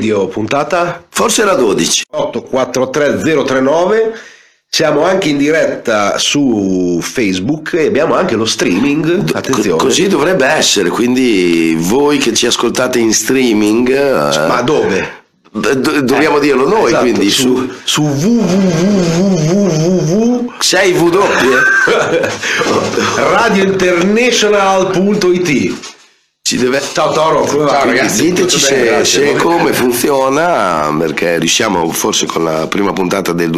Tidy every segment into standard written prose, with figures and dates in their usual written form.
Puntata forse era 12 843039. Siamo anche in diretta su Facebook e abbiamo anche lo streaming. Attenzione, così dovrebbe essere, quindi voi che ci ascoltate in streaming, ma dove? Dobbiamo dirlo noi, esatto, quindi su www 6W radiointernational.it. Ciao Toro, come va? Ciao ragazzi, diteci se come funziona, perché riusciamo forse con la prima puntata del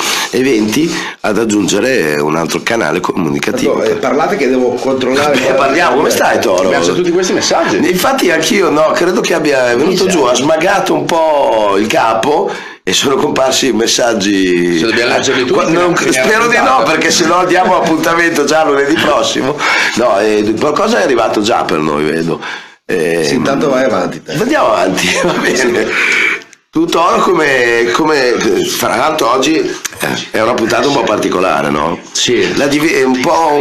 2020 ad aggiungere un altro canale comunicativo. Parlate che devo controllare. Parliamo, come stai Toro? Abbiamo tutti questi messaggi. Infatti anch'io credo che abbia venuto giù, ha smagato un po' il capo e sono comparsi messaggi. Dobbiamo leggerli tutti? Spero di no, perché se no diamo appuntamento già lunedì prossimo. Qualcosa è arrivato già per noi, vedo. Sì, intanto vai avanti. Andiamo avanti, va bene. Tutto come fra l'altro oggi è una puntata un po' particolare, no? Sì. È un po'.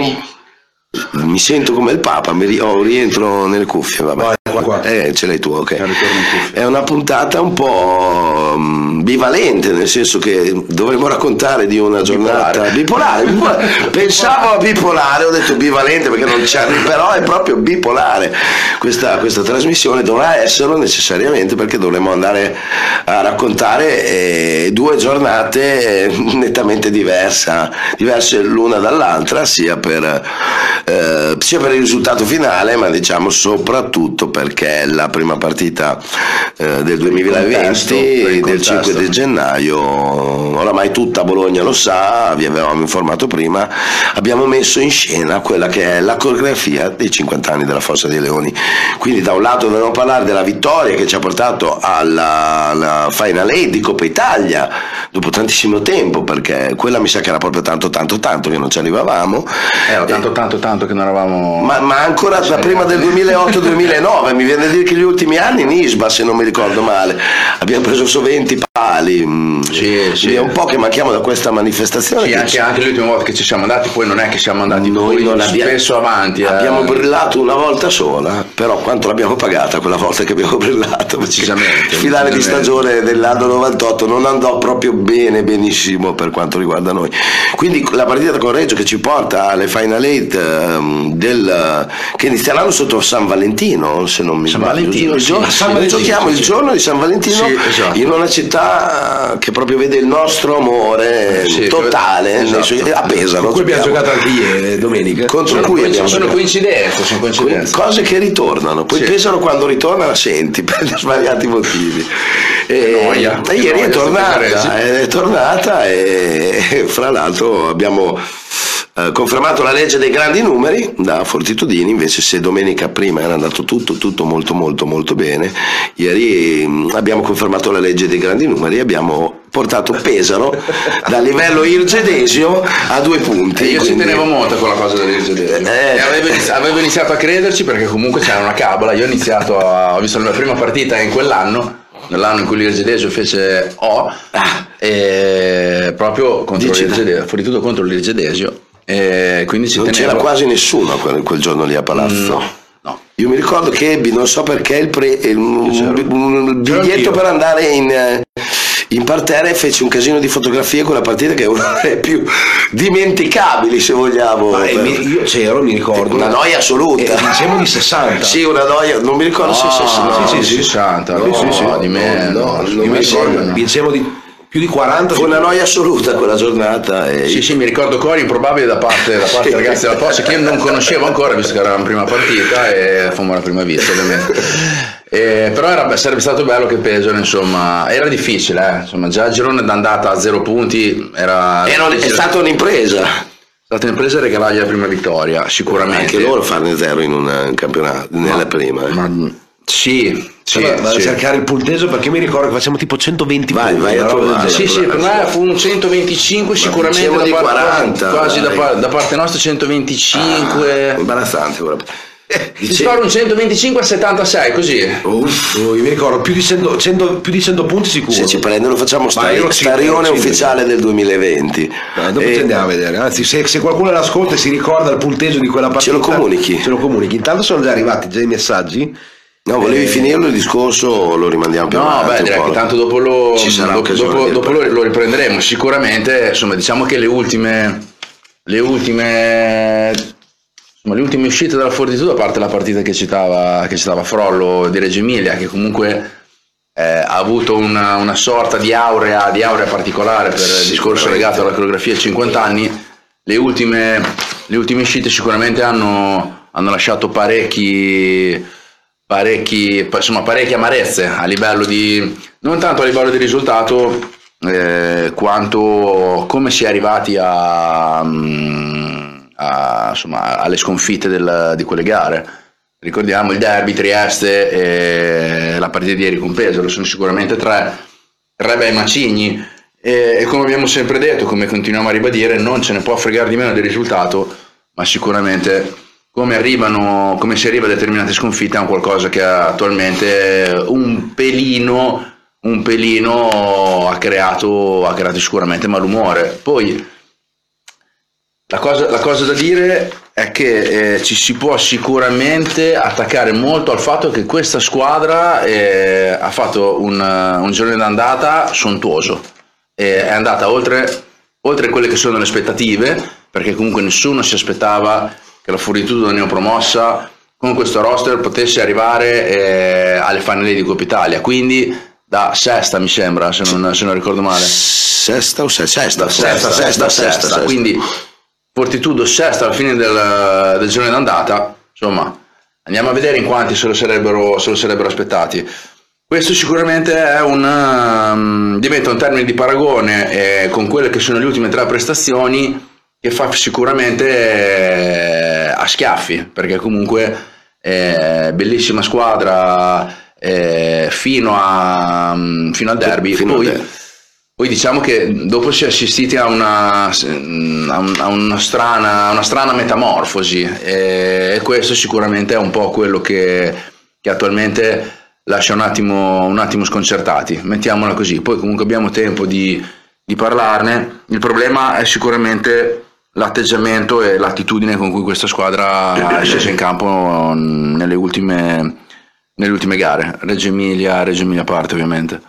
Mi sento come il Papa, rientro nelle cuffie, vabbè. Qua. Ce l'hai tu, ok. È una puntata un po' bivalente, nel senso che dovremmo raccontare di una giornata bipolare. Pensavo a bipolare, ho detto bivalente perché non c'è, però è proprio bipolare. Questa trasmissione dovrà esserlo necessariamente, perché dovremo andare a raccontare due giornate nettamente diverse l'una dall'altra, sia per il risultato finale, ma diciamo soprattutto perché la prima partita del 2020 del 5 di gennaio, oramai tutta Bologna lo sa, vi avevamo informato prima, abbiamo messo in scena quella che è la coreografia dei 50 anni della Fossa dei Leoni. Quindi da un lato dobbiamo parlare della vittoria che ci ha portato alla Final 8 di Coppa Italia dopo tantissimo tempo, perché quella mi sa che era proprio tanto che non ci arrivavamo. Era tanto che non eravamo. Ma ancora da prima del 2008-2009, mi viene a dire che gli ultimi anni in Isba, se non mi ricordo male, abbiamo preso su 20 pali. Sì. È un po' che manchiamo da questa manifestazione. Sì, anche l'ultima volta che ci siamo andati, poi non è che siamo andati noi non spesso avanti. Abbiamo brillato una volta sola, però quanto l'abbiamo pagata quella volta che abbiamo brillato? Precisamente. Il finale di stagione dell'anno 98 non andò proprio benissimo per quanto riguarda noi. Quindi la partita con Reggio che ci porta alle Final 8 che inizieranno sotto San Valentino, se non mi sbaglio. Giochiamo il giorno di San Valentino, esatto, in una città che proprio vede il nostro amore totale, esatto, a Pesaro. Con cui abbiamo giocato anche ieri, domenica. Sono coincidenze. Cose che ritornano. Poi Pesaro quando ritorna la senti per svariati motivi. Ieri è tornata e fra l'altro abbiamo confermato la legge dei grandi numeri da Fortitudini. Invece se domenica prima era andato tutto molto bene, ieri abbiamo confermato la legge dei grandi numeri e abbiamo portato Pesaro dal livello Irgedesio a 2 punti. Io ci tenevo molto con la cosa dell'Irgedesio. Avevo iniziato a crederci, perché comunque c'era una cabola. Io ho visto la mia prima partita in quell'anno, nell'anno in cui l'Irgedesio fece proprio contro l'Irgedesio, Fortitudo contro l'Irgedesio. Quindi non c'era quasi nessuno quel giorno lì a Palazzo. No. Io mi ricordo che ebbi, non so perché, un biglietto per andare in parterre, e feci un casino di fotografie con la partita, che è una delle più dimenticabili, se vogliamo. Io c'ero, mi ricordo. Una noia assoluta. Diciamo di 60. Sì, una noia, non mi ricordo se 60. Sì, 60. Di me. Non mi ricordo. Vincevamo di più di 40. Fu una noia assoluta quella giornata. Sì, mi ricordo cori improbabili da parte dei ragazzi della Posta, che io non conoscevo ancora, visto che era la prima partita e fummo la prima vista, ovviamente. Però sarebbe stato bello che Pesaro, insomma, era difficile, insomma, già il girone d'andata a 0 punti è stata un'impresa. È stata un'impresa regalargli la prima vittoria, sicuramente. Anche loro farne 0 in un campionato, nella prima. Sì. Vado a cercare il punteggio, perché mi ricordo che facciamo tipo 120 vai a trovare. Sì, per me fu un 125 sicuramente, di 40 quasi da parte nostra 125. Imbarazzante ora. Ti sparo un 125 a 76 così. Io mi ricordo più di 100 punti sicuro. Se ci prendono facciamo starione ufficiale del 2020. Dopo ci andiamo a vedere. Anzi, se qualcuno l'ascolta e si ricorda il punteggio di quella partita, ce lo comunichi. Intanto sono già arrivati i messaggi. No, volevi finirlo il discorso o lo rimandiamo più avanti? No, beh, direi che tanto dopo lo riprenderemo. Sicuramente, insomma, diciamo che le ultime uscite dalla Fortitudo, a parte la partita che citava Frollo di Reggio Emilia, che comunque ha avuto una sorta di aurea particolare per il discorso legato alla coreografia ai 50 anni, le ultime uscite sicuramente hanno lasciato parecchie amarezze a livello non tanto a livello di risultato, quanto come si è arrivati alle sconfitte di quelle gare. Ricordiamo il derby, Trieste e la partita di ieri con Pesaro, sono sicuramente tre bei macigni, e come abbiamo sempre detto, come continuiamo a ribadire, non ce ne può fregare di meno del risultato, ma sicuramente come si arriva a determinate sconfitte è un qualcosa che attualmente un pelino ha creato sicuramente malumore. Poi la cosa da dire è che ci si può sicuramente attaccare molto al fatto che questa squadra ha fatto un giorno d'andata sontuoso, è andata oltre quelle che sono le aspettative, perché comunque nessuno si aspettava che la Fortitudo neopromossa con questo roster potesse arrivare alle finali di Coppa Italia, quindi da sesta, mi sembra, se non ricordo male. Sesta, quindi Fortitudo sesta alla fine del girone d'andata. Insomma, andiamo a vedere in quanti se lo sarebbero aspettati. Questo sicuramente è diventa un termine di paragone con quelle che sono le ultime tre prestazioni, che fa sicuramente a schiaffi, perché comunque bellissima squadra fino al derby. Poi diciamo che dopo si è assistiti a una strana metamorfosi, e questo sicuramente è un po' quello che attualmente lascia un attimo sconcertati, mettiamola così. Poi comunque abbiamo tempo di parlarne. Il problema è sicuramente l'atteggiamento e l'attitudine con cui questa squadra è scesa in campo nelle ultime gare. Reggio Emilia a parte, ovviamente.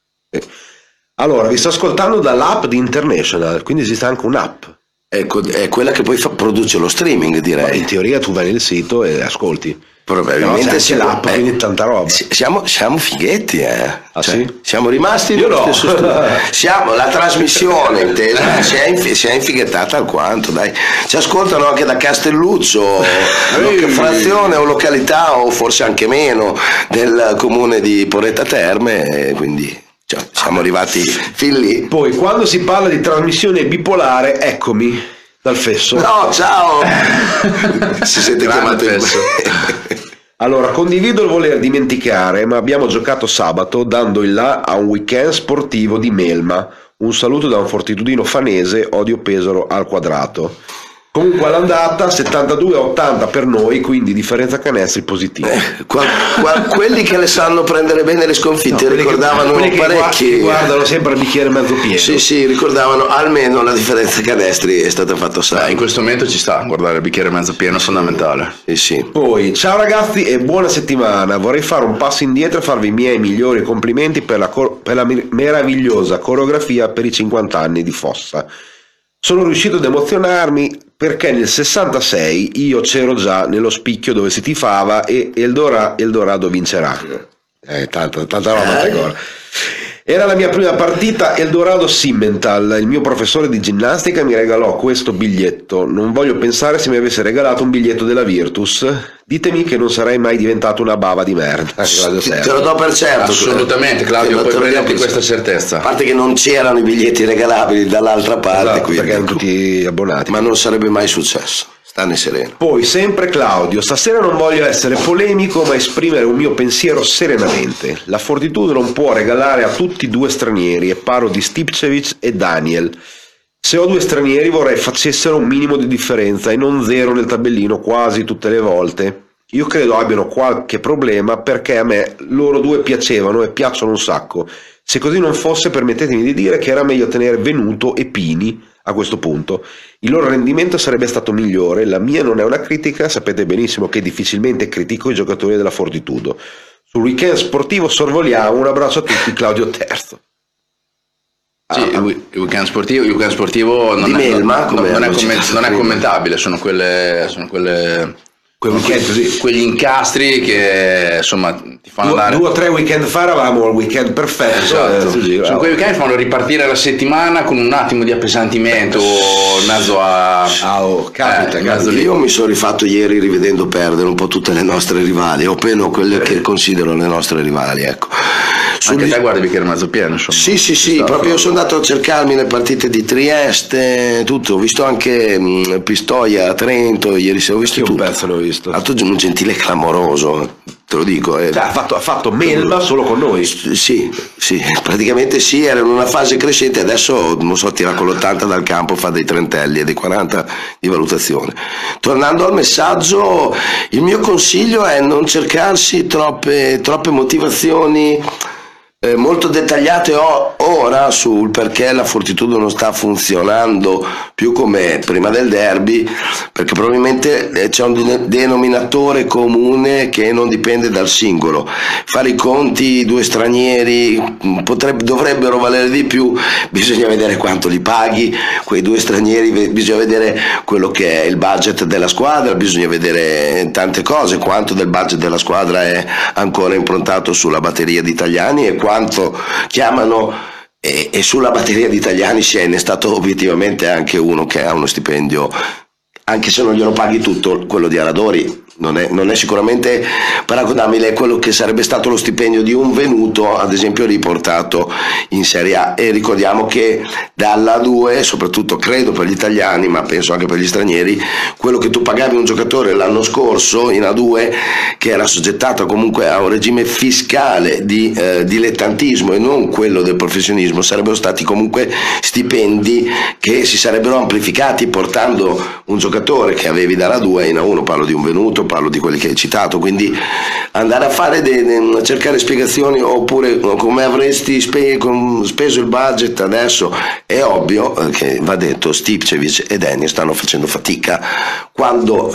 Allora, vi sto ascoltando dall'app di International, quindi esiste anche un'app. Ecco, è quella che poi produce lo streaming, direi. Ma in teoria tu vai nel sito e ascolti. Probabilmente c'è l'app, quindi tanta roba. Siamo fighetti, Ah, cioè, sì? siamo rimasti nello stesso studio. La trasmissione intesa si è infighettata alquanto, dai. Ci ascoltano anche da Castelluccio, frazione o località, o forse anche meno, del comune di Poretta Terme, quindi siamo arrivati fin lì. Poi quando si parla di trasmissione bipolare, eccomi dal Fesso. No, ciao. Si sente chiamato Fesso. Allora, condivido il voler dimenticare, ma abbiamo giocato sabato dando il là a un weekend sportivo di melma. Un saluto da un fortitudino fanese, odio Pesaro al quadrato. Comunque all'andata 72-80 per noi, quindi differenza canestri positiva. Quelli che le sanno prendere bene le sconfitte ricordavano parecchi. Che guardano sempre il bicchiere mezzo pieno. Sì, ricordavano almeno la differenza canestri è stata fatta salva. In questo momento ci sta, guardare il bicchiere mezzo pieno è fondamentale. Sì. Poi, ciao ragazzi e buona settimana. Vorrei fare un passo indietro e farvi i miei migliori complimenti per la meravigliosa coreografia per i 50 anni di Fossa. Sono riuscito ad emozionarmi perché nel 66 io c'ero già nello spicchio dove si tifava e Eldorado vincerà. Tanta roba ancora. Era la mia prima partita Eldorado Simmental. Il mio professore di ginnastica mi regalò questo biglietto. Non voglio pensare se mi avesse regalato un biglietto della Virtus. Ditemi che non sarei mai diventato una bava di merda. Te lo do per certo. Assolutamente, Claudio, puoi prenderti questa certezza. A parte che non c'erano i biglietti regalabili dall'altra parte, esatto, quindi, perché erano tutti abbonati. Ma non sarebbe mai successo. Stanne sereno. Poi sempre Claudio, stasera non voglio essere polemico ma esprimere un mio pensiero serenamente. La Fortitudo non può regalare a tutti due stranieri, e parlo di Stipcevic e Daniel. Se ho due stranieri vorrei facessero un minimo di differenza e non zero nel tabellino quasi tutte le volte. Io credo abbiano qualche problema perché a me loro due piacevano e piacciono un sacco. Se così non fosse, permettetemi di dire che era meglio tenere Venuto e Pini a questo punto. Il loro rendimento sarebbe stato migliore. La mia non è una critica, sapete benissimo che difficilmente critico i giocatori della Fortitudo. sul weekend sportivo sorvoliamo. Un abbraccio a tutti, Claudio Terzo. Sì, il weekend sportivo non, di Melma, non è commentabile, sono quelle quegli incastri che insomma ti fanno andare. 2 o 3 weekend fa eravamo al weekend perfetto. Esatto. Sono quei weekend che fanno ripartire la settimana con un attimo di appesantimento in mezzo a. Capita. Io mi sono rifatto ieri rivedendo perdere un po' tutte le nostre rivali, o meno quelle che considero le nostre rivali, ecco. Anche te guardi bicchiere mezzo pieno, insomma. Sì, proprio io sono andato a cercarmi le partite di Trieste, tutto, ho visto anche Pistoia, Trento, ieri sera ho visto tutto. Un pezzo l'ho visto. Ha fatto un gentile clamoroso, te lo dico. Ha fatto Melma solo con noi. Sì, praticamente sì, era in una fase crescente, adesso non so, tira con l'80 dal campo, fa dei trentelli e dei 40 di valutazione. Tornando al messaggio, il mio consiglio è non cercarsi troppe motivazioni molto dettagliate ora sul perché la Fortitudo non sta funzionando più come prima del derby, perché probabilmente c'è un denominatore comune che non dipende dal singolo. Fare i conti, 2 stranieri dovrebbero valere di più, bisogna vedere quanto li paghi quei 2 stranieri, bisogna vedere quello che è il budget della squadra, bisogna vedere tante cose, quanto del budget della squadra è ancora improntato sulla batteria di italiani e quanto chiamano e sulla batteria di italiani si è innestato obiettivamente anche uno che ha uno stipendio, anche se non glielo paghi tutto, quello di Aradori non è sicuramente paragonabile a quello che sarebbe stato lo stipendio di un Venuto, ad esempio, riportato in Serie A. E ricordiamo che dalla 2, soprattutto credo per gli italiani, ma penso anche per gli stranieri, quello che tu pagavi un giocatore l'anno scorso in A2, che era assoggettato comunque a un regime fiscale di dilettantismo e non quello del professionismo, sarebbero stati comunque stipendi che si sarebbero amplificati portando un giocatore che avevi dalla 2 in A1, parlo di un Venuto, parlo di quelli che hai citato, quindi andare a fare cercare spiegazioni oppure come avresti speso il budget adesso. È ovvio che va detto, Stipcevic e Dennis stanno facendo fatica quando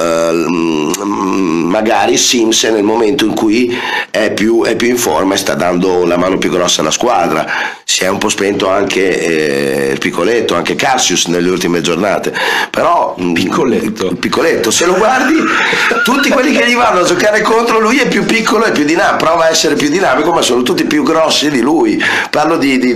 magari Sims nel momento in cui è più in forma e sta dando la mano più grossa alla squadra. Si è un po' spento anche Piccoletto, anche Cassius nelle ultime giornate, però Piccoletto, se lo guardi tutti quelli che gli vanno a giocare contro lui è più piccolo e più dinamico, prova a essere più dinamico, ma sono tutti più grossi di lui. Parlo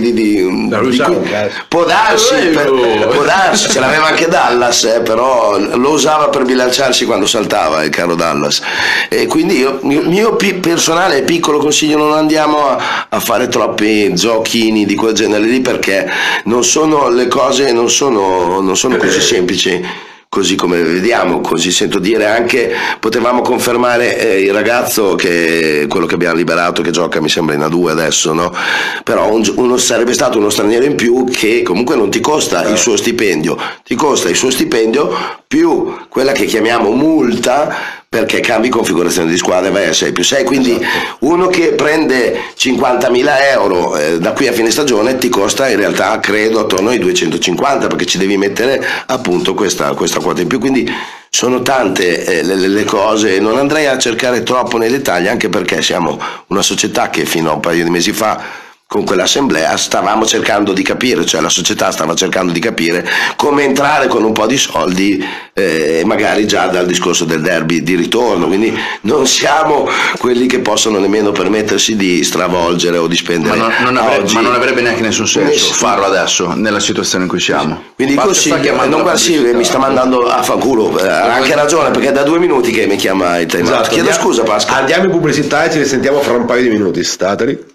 può darsi, ce l'aveva anche Dallas, però lo usava per bilanciarsi quando saltava il caro Dallas. E quindi il mio personale piccolo consiglio: non andiamo a fare troppi giochini di quel genere lì, perché non sono le cose, non sono così semplici così come vediamo. Così sento dire anche, potevamo confermare il ragazzo, che quello che abbiamo liberato, che gioca mi sembra in A2 adesso, no? Però uno sarebbe stato uno straniero in più che comunque non ti costa il suo stipendio, ti costa il suo stipendio più quella che chiamiamo multa, perché cambi configurazione di squadra e vai a 6+6, quindi uno che prende 50.000 euro da qui a fine stagione ti costa in realtà credo attorno ai 250, perché ci devi mettere appunto questa quota in più. Quindi sono tante le cose, non andrei a cercare troppo nei dettagli, anche perché siamo una società che fino a un paio di mesi fa, con quell'assemblea, stavamo cercando di capire, cioè la società stava cercando di capire come entrare con un po' di soldi, magari già dal discorso del derby di ritorno, quindi non siamo quelli che possono nemmeno permettersi di stravolgere o di spendere. Ma non avrebbe neanche nessun senso farlo adesso, nella situazione in cui siamo. Quindi consiglio, non mi sta mandando a fanculo, ha anche ragione, perché è da 2 minuti che mi chiama il time out. Esatto, Chiedo scusa, Pascal. Andiamo in pubblicità e ci risentiamo fra un paio di minuti, stateli.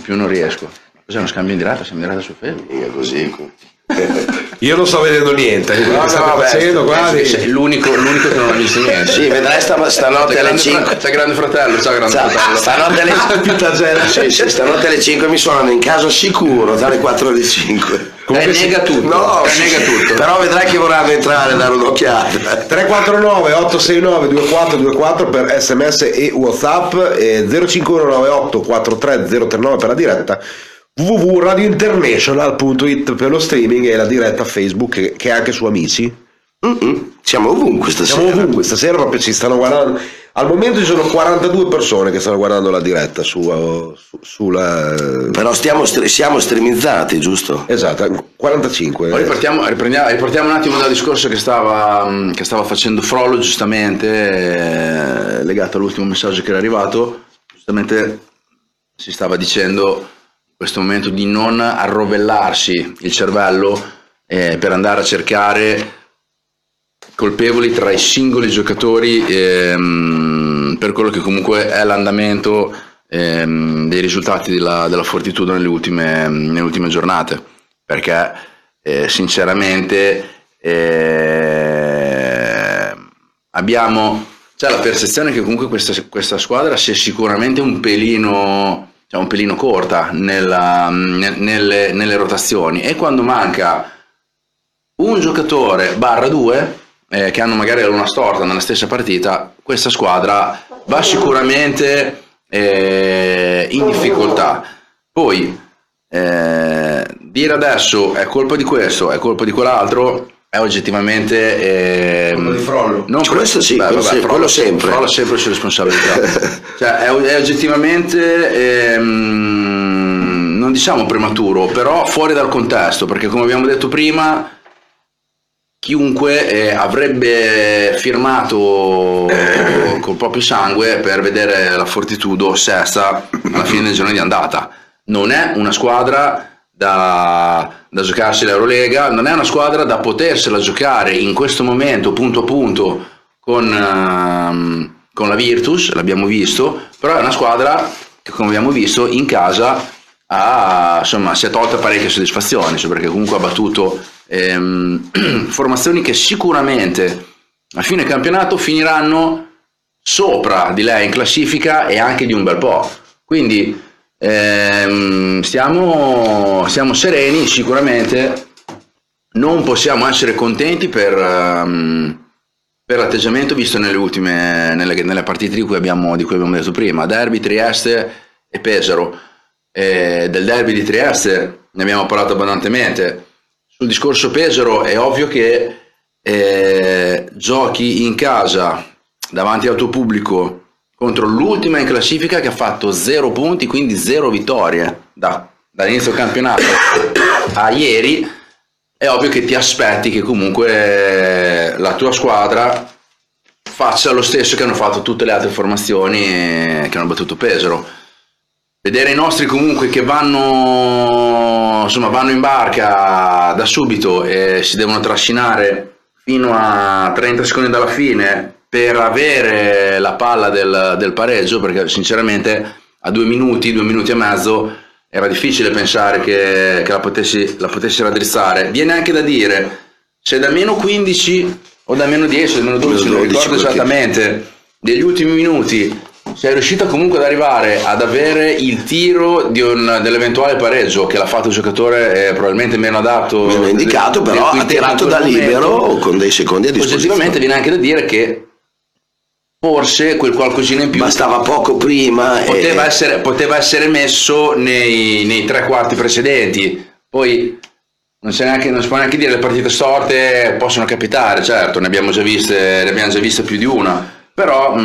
più non riesco. Cos'è uno scambio in diretta? Siamo in diretta su Facebook? È così. Io non sto vedendo niente. L'unico che non ha visto niente. Sì, vedrai stanotte alle 5. C'è grande fratello, Stanotte alle 5 mi suonano in casa sicuro dalle 4 alle 5. Nega tutto. No, nega tutto. Però vedrai che vorranno entrare e dare un'occhiata. 349 869 2424 per SMS e WhatsApp e 05198 43039 per la diretta, www.radiointernational.it per lo streaming e la diretta Facebook che è anche su Amici. Siamo ovunque stasera proprio ci stanno guardando. Al momento ci sono 42 persone che stanno guardando la diretta sulla. Però siamo streamizzati, giusto? Esatto, 45. Poi riportiamo un attimo dal discorso che stava facendo Frollo, giustamente, legato all'ultimo messaggio che era arrivato. Giustamente si stava dicendo in questo momento di non arrovellarsi il cervello per andare a cercare colpevoli tra i singoli giocatori per quello che comunque è l'andamento dei risultati della Fortitudo nelle ultime giornate, perché sinceramente abbiamo la percezione che comunque questa squadra sia sicuramente un pelino corta nelle rotazioni, e quando manca un giocatore / due che hanno magari la luna storta nella stessa partita, questa squadra va sicuramente in difficoltà. Poi dire adesso è colpa di questo, è colpa di quell'altro, è oggettivamente di Frollo. Questo sì, quello sempre. Frollo ha sempre le sue responsabilità. Cioè è oggettivamente non diciamo prematuro, però fuori dal contesto, perché come abbiamo detto prima, chiunque avrebbe firmato col proprio sangue per vedere la Fortitudo sesta alla fine del girone di andata. Non è una squadra da giocarsi l'Eurolega, non è una squadra da potersela giocare in questo momento punto a punto con la Virtus, l'abbiamo visto, però è una squadra che, come abbiamo visto, in casa si è tolta parecchie soddisfazioni, cioè perché comunque ha battuto formazioni che sicuramente a fine campionato finiranno sopra di lei in classifica e anche di un bel po', quindi stiamo sereni. Sicuramente non possiamo essere contenti per l'atteggiamento visto nelle partite di cui abbiamo detto prima, Derby, Trieste e Pesaro. Del derby di Trieste ne abbiamo parlato abbondantemente. Sul discorso Pesaro è ovvio che giochi in casa davanti al tuo pubblico contro l'ultima in classifica che ha fatto 0 punti, quindi 0 vittorie dall'inizio del campionato a ieri. È ovvio che ti aspetti che comunque la tua squadra faccia lo stesso che hanno fatto tutte le altre formazioni che hanno battuto Pesaro. Vedere i nostri comunque che vanno in barca da subito e si devono trascinare fino a 30 secondi dalla fine per avere la palla del pareggio, perché sinceramente a 2 minuti e mezzo era difficile pensare che la potessi raddrizzare. Viene anche da dire, se da meno 15 o da meno 10 o da meno 12, non ricordo esattamente, degli ultimi minuti sei riuscito comunque ad arrivare ad avere il tiro dell'eventuale pareggio, che l'ha fatto il giocatore probabilmente meno adatto, meno indicato, però ha tirato da libero con dei secondi a disposizione. Oggettivamente viene anche da dire che forse quel qualcosina in più bastava poco prima, poteva essere messo nei 3 quarti precedenti. Poi non si può neanche dire, le partite storte possono capitare, certo, ne abbiamo già viste più di una, però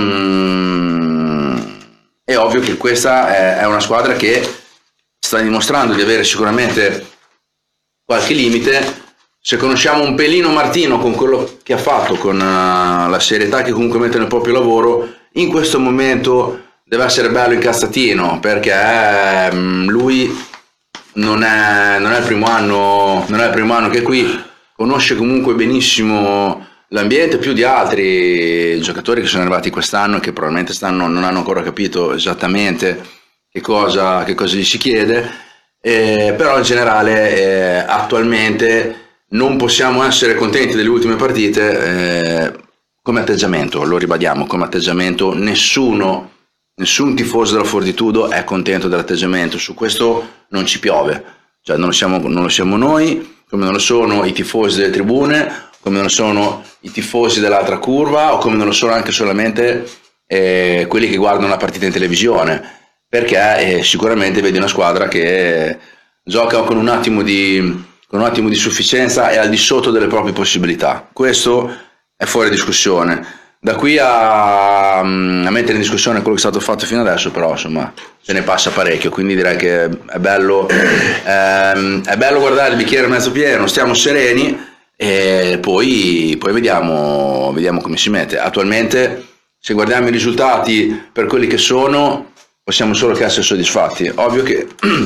è ovvio che questa è una squadra che sta dimostrando di avere sicuramente qualche limite. Se conosciamo un pelino Martino con quello che ha fatto, con la serietà che comunque mette nel proprio lavoro, in questo momento deve essere bello incazzatino, perché lui non è il primo anno che è qui, conosce comunque benissimo l'ambiente più di altri giocatori che sono arrivati quest'anno e che probabilmente non hanno ancora capito esattamente che cosa gli si chiede, però in generale attualmente non possiamo essere contenti delle ultime partite. Come atteggiamento, lo ribadiamo, come atteggiamento nessun tifoso della Fortitudo è contento dell'atteggiamento, su questo non ci piove, cioè non lo siamo noi, come non lo sono i tifosi delle tribune, come non lo sono i tifosi dell'altra curva, o come non lo sono anche solamente quelli che guardano la partita in televisione, perché sicuramente vedi una squadra che gioca con un attimo di sufficienza e al di sotto delle proprie possibilità. Questo è fuori discussione. Da qui a mettere in discussione quello che è stato fatto fino adesso, però insomma se ne passa parecchio, quindi direi che è bello guardare il bicchiere mezzo pieno, stiamo sereni e poi vediamo come si mette. Attualmente, se guardiamo i risultati per quelli che sono, possiamo solo che essere soddisfatti. Ovvio che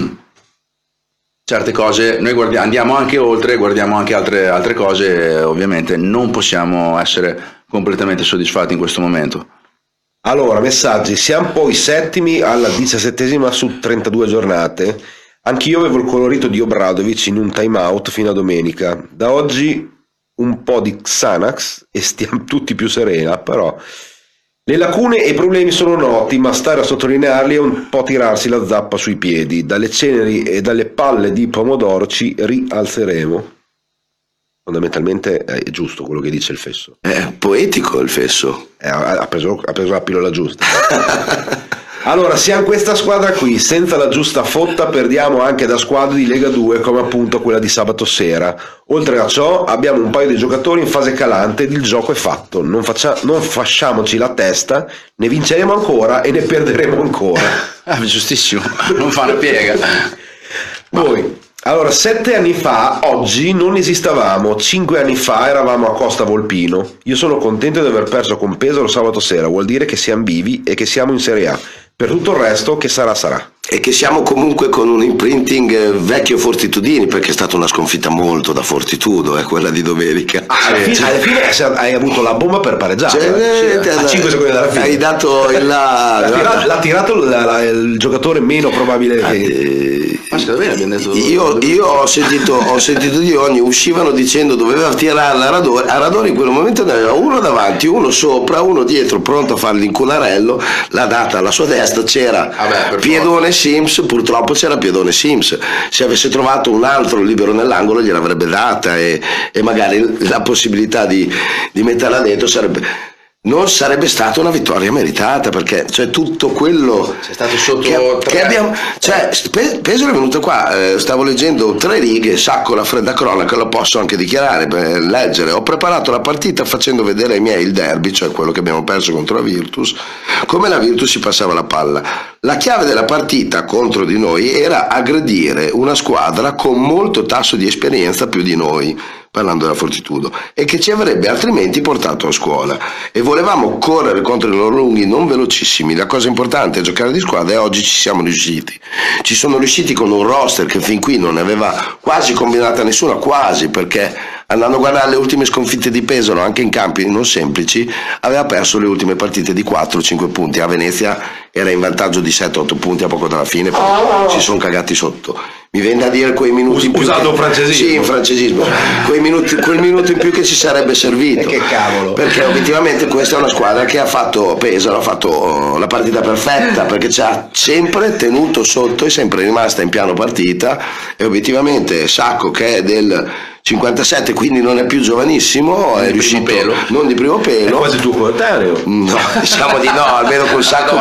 certe cose noi andiamo anche oltre, guardiamo anche altre cose, ovviamente non possiamo essere completamente soddisfatti in questo momento. Allora, messaggi: siamo poi settimi alla 17ª su 32 giornate. Anch'io avevo il colorito di Obradovic in un time out fino a domenica. Da oggi un po' di Xanax e stiamo tutti più serena, però le lacune e i problemi sono noti, ma stare a sottolinearli è un po' tirarsi la zappa sui piedi. Dalle ceneri e dalle palle di pomodoro ci rialzeremo. Fondamentalmente è giusto quello che dice il Fesso. È poetico il Fesso. Ha preso la pillola giusta. Allora, siamo questa squadra qui, senza la giusta fotta perdiamo anche da squadre di Lega 2 come appunto quella di sabato sera. Oltre a ciò abbiamo un paio di giocatori in fase calante ed il gioco è fatto. Non fasciamoci la testa, ne vinceremo ancora e ne perderemo ancora. Giustissimo, non fa una piega. Poi, allora, 7 anni fa, oggi, non esistevamo, 5 anni fa eravamo a Costa Volpino. Io sono contento di aver perso con Pesaro sabato sera, vuol dire che siamo vivi e che siamo in Serie A. Per tutto il resto, che sarà sarà. E che siamo comunque con un imprinting vecchio Fortitudini, perché è stata una sconfitta molto da Fortitudo, quella di domenica. Alla fine hai avuto la bomba per pareggiare. A 5 secondi dalla fine. Hai dato l'ha tirato il giocatore meno probabile che... Io ho sentito di ogni, uscivano dicendo doveva tirare a Radori, in quel momento ne aveva uno davanti, uno sopra, uno dietro, pronto a fare l'incularello, l'ha data alla sua destra, c'era Piedone Sims, purtroppo c'era Piedone Sims, se avesse trovato un altro libero nell'angolo gliel'avrebbe data e magari la possibilità di metterla dentro non sarebbe stata una vittoria meritata, perché cioè tutto quello è stato sotto che abbiamo, cioè Pesaro è venuto qua, stavo leggendo 3 righe, Sacco la fredda cronaca, lo posso anche dichiarare, leggere, ho preparato la partita facendo vedere ai miei il derby, cioè quello che abbiamo perso contro la Virtus, come la Virtus si passava la palla. La chiave della partita contro di noi era aggredire una squadra con molto tasso di esperienza più di noi, parlando della Fortitudo, e che ci avrebbe altrimenti portato a scuola, e volevamo correre contro i loro lunghi non velocissimi. La cosa importante è giocare di squadra, e oggi ci siamo riusciti. Ci sono riusciti con un roster che fin qui non ne aveva quasi combinata nessuna, quasi, perché andando a guardare le ultime sconfitte di Pesaro anche in campi non semplici, aveva perso le ultime partite di 4-5 punti. A Venezia era in vantaggio di 7-8 punti a poco dalla fine, poi si sono cagati sotto. Mi viene da dire quei minuti in più francesismo. Sì, in francesismo. Quel minuto in più che ci sarebbe servito. Che cavolo. Perché obiettivamente questa è una squadra che ha fatto Pesaro, ha fatto la partita perfetta, perché ci ha sempre tenuto sotto, è sempre rimasta in piano partita, e obiettivamente Sacco, che è del 57, quindi non è più giovanissimo, è riuscito, non di primo pelo, è quasi tuo coetaneo. No, diciamo di no, almeno col Sacco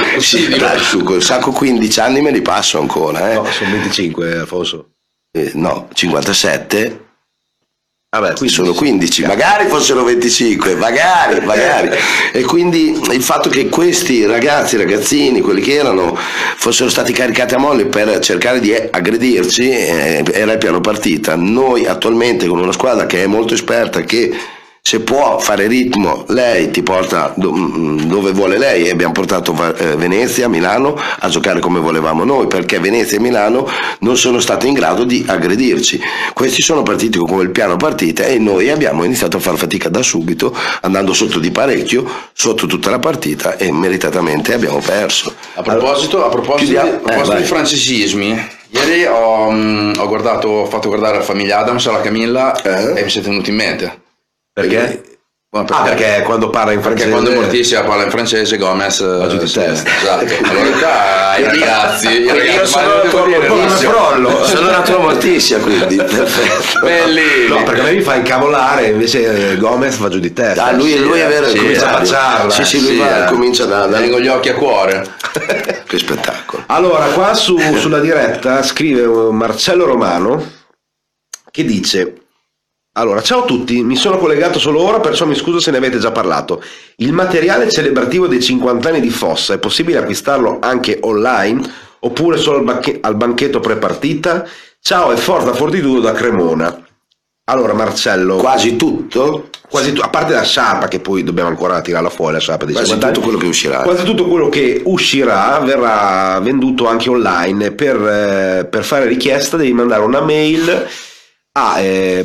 col Sacco 15 anni me li passo ancora, No, sono 25, Alfonso. No, 57. Vabbè, qui sono 15, magari fossero 25, magari. E quindi il fatto che questi ragazzini, quelli che erano, fossero stati caricati a molle per cercare di aggredirci, era il piano partita. Noi attualmente con una squadra che è molto esperta, che se può fare ritmo, lei ti porta dove vuole lei, e abbiamo portato Venezia, Milano a giocare come volevamo noi, perché Venezia e Milano non sono state in grado di aggredirci. Questi sono partiti come il piano partita e noi abbiamo iniziato a far fatica da subito, andando sotto di parecchio, sotto tutta la partita, e meritatamente abbiamo perso. A proposito di francesismi, ieri ho fatto guardare la famiglia Adams alla Camilla e mi siete venuti in mente. Perché? Perché quando parla in francese, perché quando Morticia parla in francese, Gomez va giù di testa. Esatto. Allora i ragazzi io sono la tua Morticia, quindi perfetto. Belli. No, perché a me mi fa incavolare, invece Gomez va giù di testa. Lui è vero, comincia a baciarla. Sì, lui comincia da tengo gli occhi a cuore. Che spettacolo. Allora, qua sulla diretta scrive Marcello Romano che dice: allora, ciao a tutti, mi sono collegato solo ora, perciò mi scuso se ne avete già parlato. Il materiale celebrativo dei 50 anni di Fossa è possibile acquistarlo anche online oppure solo al banchetto pre-partita? Ciao e forza fortitudo da Cremona. Allora, Marcello, quasi tutto, a parte la sciarpa, che poi dobbiamo ancora tirarla fuori, la sciarpa dei 50 anni, quello che uscirà. Quasi tutto quello che uscirà verrà venduto anche online. Per fare richiesta devi mandare una mail a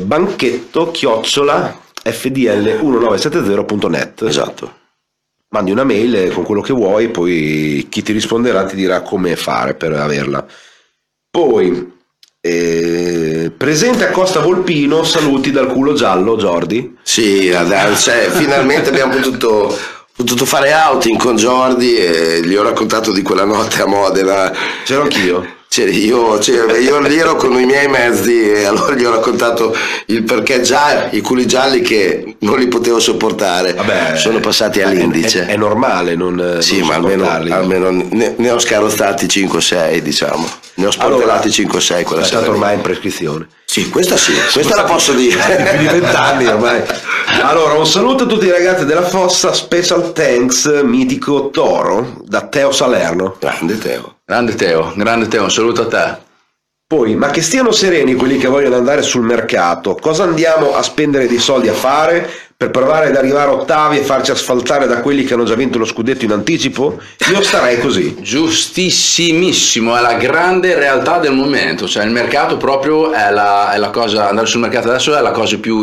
banchetto@fdl1970.net. Esatto. Mandi una mail con quello che vuoi, poi chi ti risponderà ti dirà come fare per averla. Poi presente a Costa Volpino, saluti dal culo giallo, Jordi. Sì, finalmente abbiamo potuto fare outing con Jordi e gli ho raccontato di quella notte a Modena. C'ero anch'io. Io lì ero con i miei mezzi e allora gli ho raccontato il perché già i culi gialli che non li potevo sopportare. Vabbè, sono passati all'indice. È normale non sì, ma almeno ne ho scarrozzati 5-6, diciamo. Ne ho sportellati 5-6 quella sera. È stato ormai in prescrizione. Sì, questa la posso dire. Più di 20 anni ormai. Allora, un saluto a tutti i ragazzi della Fossa, special thanks, mitico Toro, da Teo Salerno. Grande Teo, un saluto a te. Poi, ma che stiano sereni quelli che vogliono andare sul mercato, cosa andiamo a spendere dei soldi a fare per provare ad arrivare a ottavi e farci asfaltare da quelli che hanno già vinto lo scudetto in anticipo? Io starei così. Giustissimissimo, è la grande realtà del momento, cioè il mercato proprio è la cosa, andare sul mercato adesso è la cosa più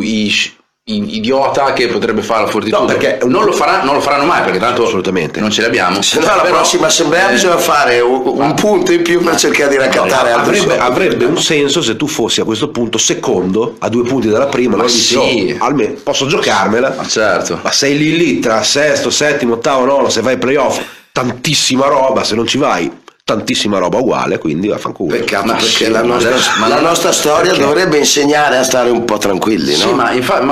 idiota che potrebbe fare la Fortitudo. No, perché non lo faranno mai, perché tanto assolutamente non ce li abbiamo. Se no, alla prossima assemblea bisogna fare un punto in più per cercare di raccattare avrebbe un senso se tu fossi a questo punto secondo a 2 punti dalla prima. Ma dici, sì, almeno posso giocarmela. Ma certo, ma sei lì tra sesto, settimo, ottavo, nono, se vai ai playoff tantissima roba, se non ci vai tantissima roba uguale, quindi vaffanculo. Peccato, perché la nostra storia dovrebbe insegnare a stare un po' tranquilli, no? Sì, ma infatti,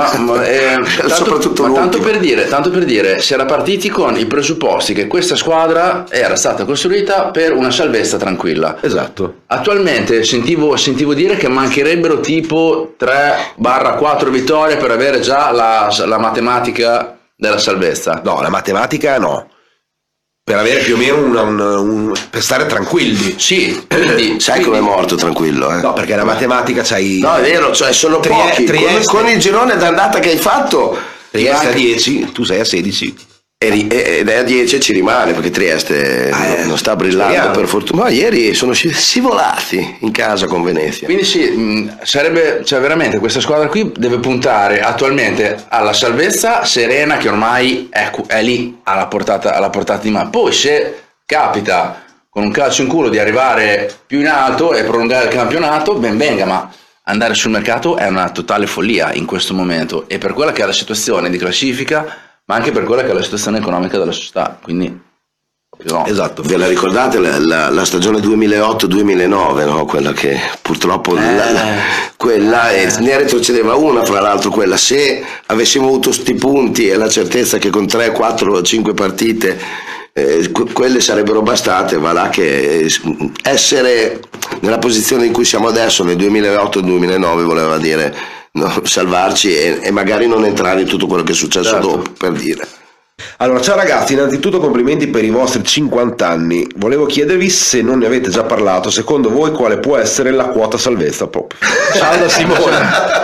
tanto per dire, si era partiti con i presupposti che questa squadra era stata costruita per una salvezza tranquilla. Esatto. Attualmente sentivo dire che mancherebbero tipo 3-4 vittorie per avere già la matematica della salvezza. No, la matematica no. Per avere più o meno per stare tranquilli. Sì, sai come è morto tranquillo, eh? No, perché la matematica c'hai. No, è vero, cioè sono pochi. Con il girone d'andata che hai fatto, Trieste a 10, tu sei a 16. Ed è a 10 e ci rimane, perché Trieste non sta brillando per fortuna. Ma ieri sono scivolati in casa con Venezia. Quindi sì, sarebbe, cioè veramente questa squadra qui deve puntare attualmente alla salvezza serena, che ormai è lì alla portata di mano. Poi se capita con un calcio in culo di arrivare più in alto e prolungare il campionato, ben venga, ma andare sul mercato è una totale follia in questo momento, e per quella che è la situazione di classifica, ma anche per quella che è la situazione economica della società, quindi no. Esatto. Ve la ricordate la stagione 2008-2009, no? Quella che purtroppo quella ne retrocedeva una, fra l'altro quella. Se avessimo avuto sti punti e la certezza che con 3, 4, 5 partite quelle sarebbero bastate, va là che essere nella posizione in cui siamo adesso nel 2008-2009 voleva dire salvarci e magari non entrare in tutto quello che è successo dopo, per dire. Allora, ciao ragazzi, innanzitutto complimenti per i vostri 50 anni. Volevo chiedervi, se non ne avete già parlato, secondo voi quale può essere la quota salvezza proprio? Ciao da Simone.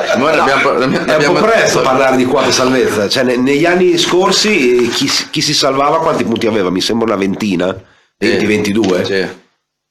È un po' presto parlare di quota salvezza, cioè negli anni scorsi chi si salvava quanti punti aveva? Mi sembra una ventina, 20-22? Sì.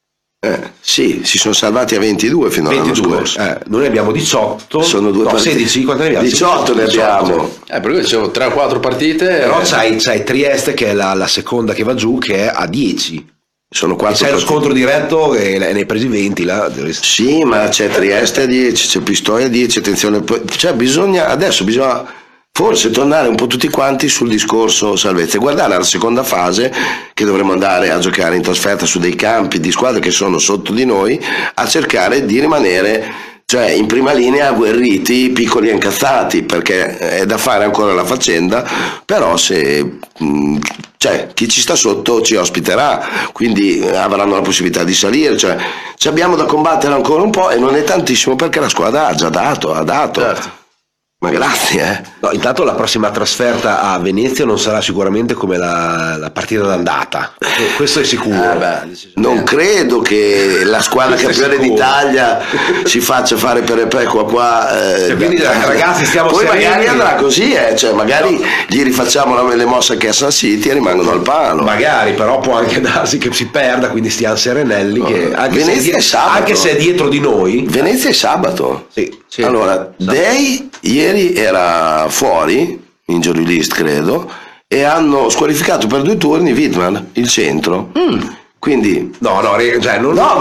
Sì, si sono salvati a 22 fino all'anno scorso. Noi ne abbiamo 18. Sono due partite. 16, quante ne abbiamo? 18 ne abbiamo. Per cui dicevo 3 o 4 partite. Però c'hai Trieste che è la seconda che va giù, che è a 10. Sono 4 c'è lo scontro diretto e ne hai presi 20 là. Sì, ma c'è Trieste a 10, c'è Pistoia a 10, attenzione, cioè adesso bisogna forse tornare un po' tutti quanti sul discorso salvezza e guardare la seconda fase, che dovremo andare a giocare in trasferta su dei campi di squadre che sono sotto di noi, a cercare di rimanere, cioè, in prima linea, agguerriti, piccoli e incazzati, perché è da fare ancora la faccenda, però se cioè, chi ci sta sotto ci ospiterà, quindi avranno la possibilità di salire, cioè ci abbiamo da combattere ancora un po' e non è tantissimo perché la squadra ha già dato. Certo. Ma grazie. No, intanto la prossima trasferta a Venezia non sarà sicuramente come la partita d'andata, questo è sicuro. Non credo che la squadra campione d'Italia si faccia fare per e qua. Quindi ragazzi, stiamo poi sereni. magari andrà così, cioè magari gli rifacciamo le mosse che a San City e rimangono al palo. Magari, però può anche darsi che si perda, quindi stiamo serenelli. Che anche se è dietro di noi. Venezia è sabato. Sì. Allora, Day ieri era fuori, injury list credo, e hanno squalificato per 2 turni Wittmann, il centro. Quindi no, cioè non ma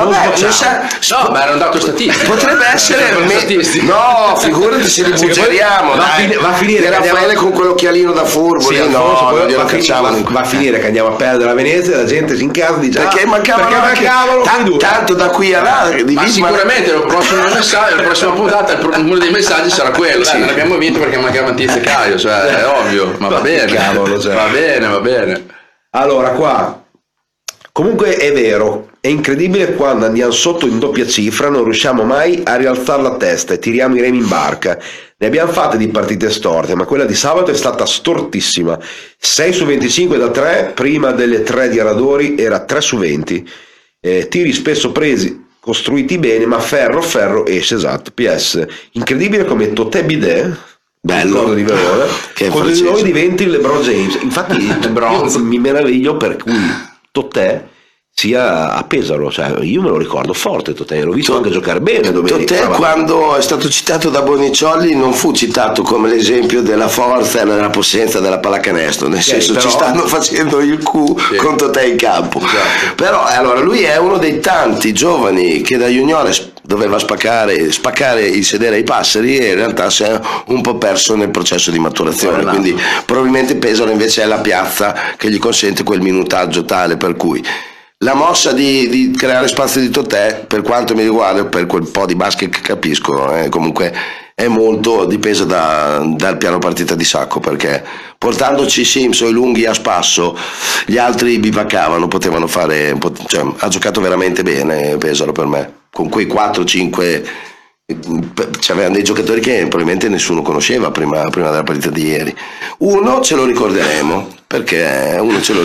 era un dato statistico. Potrebbe essere no, figurati se li buggeriamo. Va a finire Raffaele con quell'occhialino da furbo. Sì, va a finire che andiamo a perdere la Venezia, la gente si incasa di già perché mancavano tanto da qui a là. Ma sicuramente la prossima puntata uno dei messaggi sarà quello. Non abbiamo vinto perché mancava Tizio e Caio, cioè è ovvio, ma va bene. Cavolo, cioè. Va bene. Allora qua comunque è vero, è incredibile quando andiamo sotto in doppia cifra, non riusciamo mai a rialzare la testa e tiriamo i remi in barca. Ne abbiamo fatte di partite storte, ma quella di sabato è stata stortissima. 6 su 25 da 3, prima delle 3 di Aradori era 3 su 20. Tiri spesso presi, costruiti bene, ma ferro esce, esatto. PS, incredibile come Totè Bidet, bello di Verona, che con di noi diventi il LeBron James. Infatti io mi meraviglio per cui Totè sia a Pesaro, cioè io me lo ricordo forte Totè, l'ho visto anche giocare bene domenica. Totè, quando è stato citato da Boniciolli, non fu citato come l'esempio della forza e della possenza della pallacanestro, nel senso però ci stanno facendo il Q con Totè in campo. Esatto. Però allora lui è uno dei tanti giovani che da juniore doveva spaccare il sedere ai passeri e in realtà si è un po' perso nel processo di maturazione, quindi probabilmente Pesaro invece è la piazza che gli consente quel minutaggio tale per cui la mossa di creare spazio di Totè, per quanto mi riguarda, per quel po' di basket che capisco, comunque è molto dipeso dal piano partita di Sacco, perché portandoci Simpson e Lunghi a spasso gli altri bivaccavano, potevano fare, cioè, ha giocato veramente bene Pesaro per me, con quei 4-5 c'avevano dei giocatori che probabilmente nessuno conosceva prima della partita di ieri. Uno ce lo ricorderemo, perché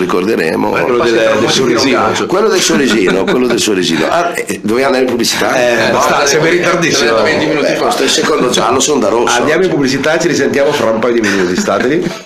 quello del sorrisino. Quello del sorrisino. Dove andare in pubblicità? Siamo in ritardissimo. 20 minuti fa. Il secondo giallo sono da rosso. Andiamo in pubblicità e ci risentiamo fra un paio di minuti, stateli.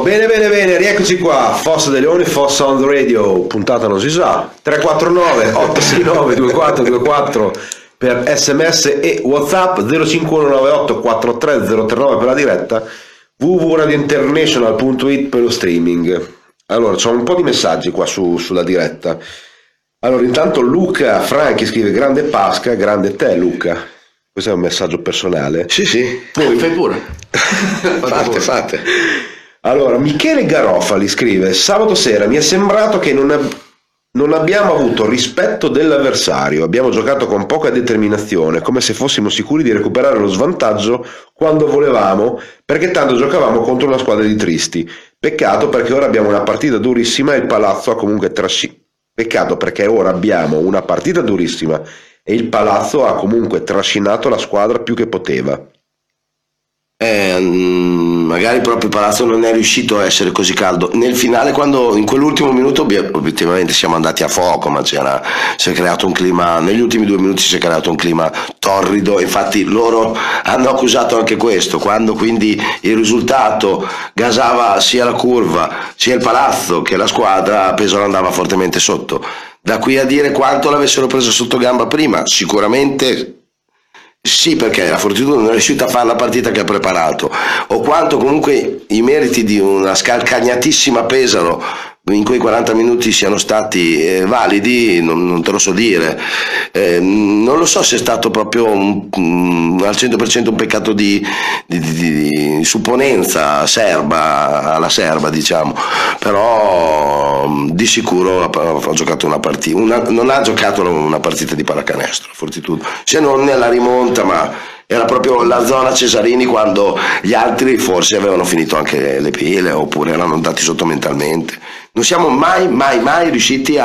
bene, rieccoci qua. Fossa dei Leoni, Fossa on the Radio, puntata non si sa. 349 869 2424 per SMS e WhatsApp, 05198 43039 per la diretta, www.radiointernational.it per lo streaming. Allora, c'ho un po' di messaggi qua sulla diretta. Allora, intanto Luca Franchi scrive: grande Pasca, grande te Luca. Questo è un messaggio personale. Sì. Poi fai pure. Fate. Allora, Michele Garofali scrive: sabato sera mi è sembrato che non abbiamo avuto rispetto dell'avversario, abbiamo giocato con poca determinazione, come se fossimo sicuri di recuperare lo svantaggio quando volevamo, perché tanto giocavamo contro una squadra di tristi. Peccato perché ora abbiamo una partita durissima e il Palazzo ha comunque trascinato la squadra più che poteva. Magari proprio il Palazzo non è riuscito a essere così caldo nel finale, quando in quell'ultimo minuto obiettivamente siamo andati a fuoco, ma si è creato un clima, negli ultimi 2 minuti si è creato un clima torrido. Infatti loro hanno accusato anche questo, quando quindi il risultato gasava sia la curva sia il Palazzo che la squadra, Pesaro andava fortemente sotto. Da qui a dire quanto l'avessero preso sotto gamba prima, sicuramente sì, perché la Fortitudo non è riuscita a fare la partita che ha preparato, o quanto comunque i meriti di una scalcagnatissima Pesaro in quei 40 minuti siano stati validi, non te lo so dire. Non lo so se è stato proprio al 100% un peccato di supponenza serba, alla serba, diciamo, però di sicuro ha giocato una partita, non ha giocato una partita di pallacanestro Fortitudo, se non nella rimonta, ma era proprio la zona Cesarini, quando gli altri forse avevano finito anche le pile oppure erano andati sotto mentalmente. Non siamo mai riusciti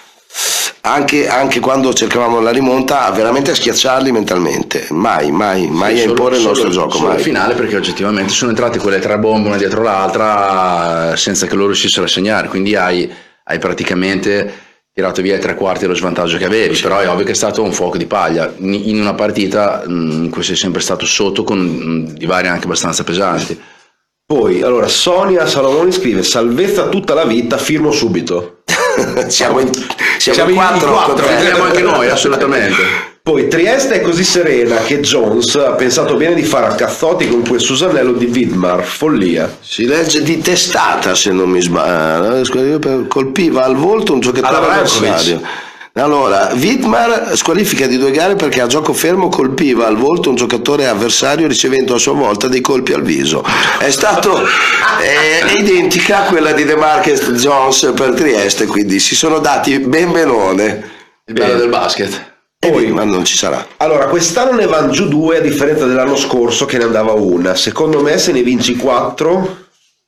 anche quando cercavamo la rimonta, veramente a schiacciarli mentalmente, mai a imporre il nostro gioco. Solo il finale, perché oggettivamente sono entrate quelle 3 bombe una dietro l'altra senza che loro riuscissero a segnare, quindi hai praticamente tirato via i 3/4 dello svantaggio che avevi. Sì. Però è ovvio che è stato un fuoco di paglia in una partita in cui sei sempre stato sotto, con divari anche abbastanza pesanti. Poi, allora, Sonia Salomoni scrive: salvezza tutta la vita, firmo subito. siamo in 4, firmiamo anche noi, assolutamente. Poi Trieste è così serena che Jones ha pensato bene di fare a cazzotti con quel Susanello di Widmar, follia. Si legge di testata, se non mi sbaglio, colpiva al volto un giocatore avversario. Allora, Widmar squalifica di 2 gare perché a gioco fermo colpiva al volto un giocatore avversario ricevendo a sua volta dei colpi al viso. È stato identica a quella di De Marquez Jones per Trieste, quindi si sono dati ben benone. Il bello del basket. Poi, ma non ci sarà. Allora, quest'anno ne vanno giù 2 a differenza dell'anno scorso che ne andava una. Secondo me se ne vinci 4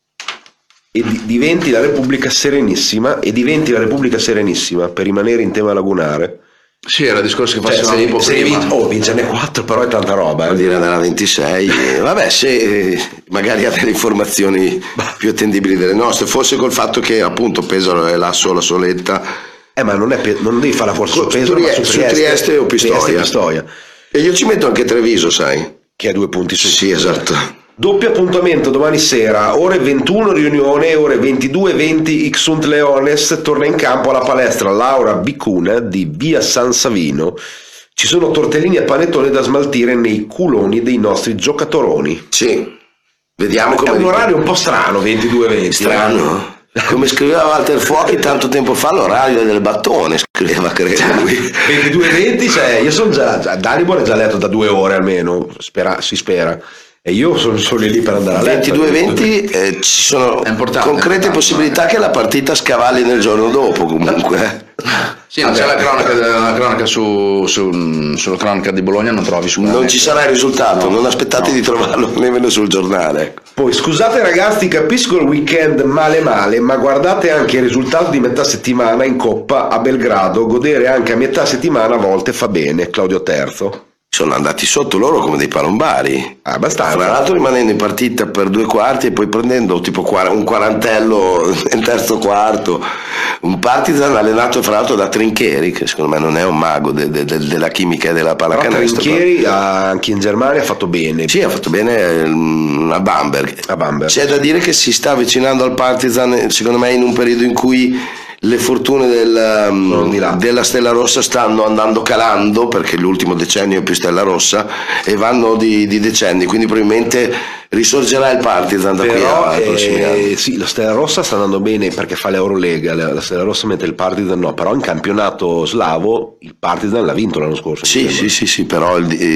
e diventi la Repubblica Serenissima per rimanere in tema lagunare. Sì, era il discorso che facevamo un po' prima. Vincerne 4 però è tanta roba. Vuol dire della 26. Vabbè, se magari ha delle informazioni più attendibili delle nostre, forse col fatto che appunto Pesaro è là soletta. Ma non devi fare la forza su Pesaro, ma su Trieste o Pistoia. E io ci metto anche Treviso, sai? Che ha 2 punti su. Sì, esatto. Doppio appuntamento domani sera, ore 21 riunione, ore 22:20 Ixunt Leones torna in campo alla palestra Laura Bicuna di via San Savino. Ci sono tortellini e panettone da smaltire nei culoni dei nostri giocatoroni. Sì, vediamo come. È un orario un po' strano, 22:20. Strano? Come scriveva Walter Fuochi tanto tempo fa, l'orario del battone, scriveva, credo lui. 22:20, cioè io sono già Dalibor è già letto da 2 ore almeno, si spera. E io sono lì per andare a letto. 22:20 ci sono concrete possibilità che la partita scavalli nel giorno dopo, comunque. Sì, non c'è la cronaca sulla cronaca di Bologna, non trovi su. Non ci sarà il risultato, non aspettate di trovarlo nemmeno sul giornale. Poi scusate ragazzi, capisco il weekend male, ma guardate anche il risultato di metà settimana in Coppa a Belgrado, godere anche a metà settimana a volte fa bene. Claudio Terzo. sono andati sotto loro come dei palombari. Abbastanza. Tra l'altro rimanendo in partita per 2 quarti e poi prendendo tipo un quarantello nel terzo quarto. Un Partizan allenato fra l'altro da Trinchieri, che secondo me non è un mago della chimica e della Però pallacanestro. Trinchieri anche in Germania ha fatto bene. Sì, ha fatto bene a Bamberg. C'è da dire che si sta avvicinando al Partizan, secondo me, in un periodo in cui le fortune della Stella Rossa stanno andando calando, perché l'ultimo decennio è più Stella Rossa, e vanno di decenni, quindi probabilmente risorgerà il Partizan da qui ai prossimi anni. Sì, la Stella Rossa sta andando bene perché fa l'Eurolega, la Stella Rossa, mentre il Partizan no, però in campionato slavo il Partizan l'ha vinto l'anno scorso. Sì, però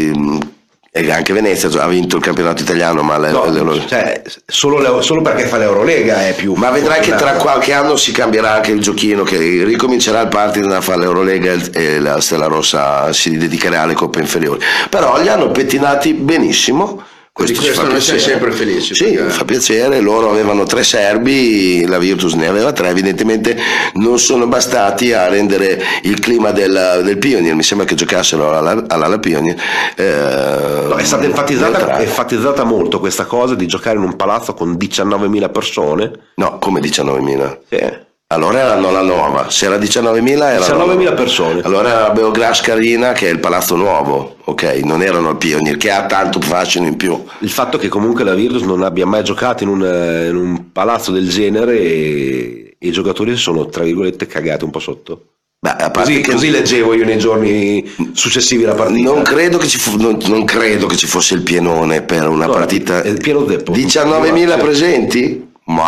e anche Venezia ha vinto il campionato italiano, ma cioè, solo perché fa l'Eurolega è più. Ma vedrai che tra qualche anno si cambierà anche il giochino, che ricomincerà il Partizan a fare l'Eurolega e la Stella Rossa si dedicherà alle coppe inferiori. Però li hanno pettinati benissimo. Questo noi siamo sempre felici. Sì, perché fa piacere. Loro avevano 3 serbi, la Virtus ne aveva 3, evidentemente non sono bastati a rendere il clima del Pionier. Mi sembra che giocassero alla Pionier. No, è stata enfatizzata molto questa cosa di giocare in un palazzo con 19.000 persone. No, come 19.000? Sì. Allora erano la nuova, se era 19.000 erano 19.000 persone. Allora era Beogradska Arena, che è il palazzo nuovo, ok? Non erano il Pionier, che ha tanto fascino in più. Il fatto che comunque la Virtus non abbia mai giocato in un palazzo del genere e i giocatori sono, tra virgolette, cagati un po' sotto. Beh, a parte Così leggevo io nei giorni successivi alla partita. Non credo che ci fosse il pienone per una partita. Il pieno zeppo. 19.000 presenti?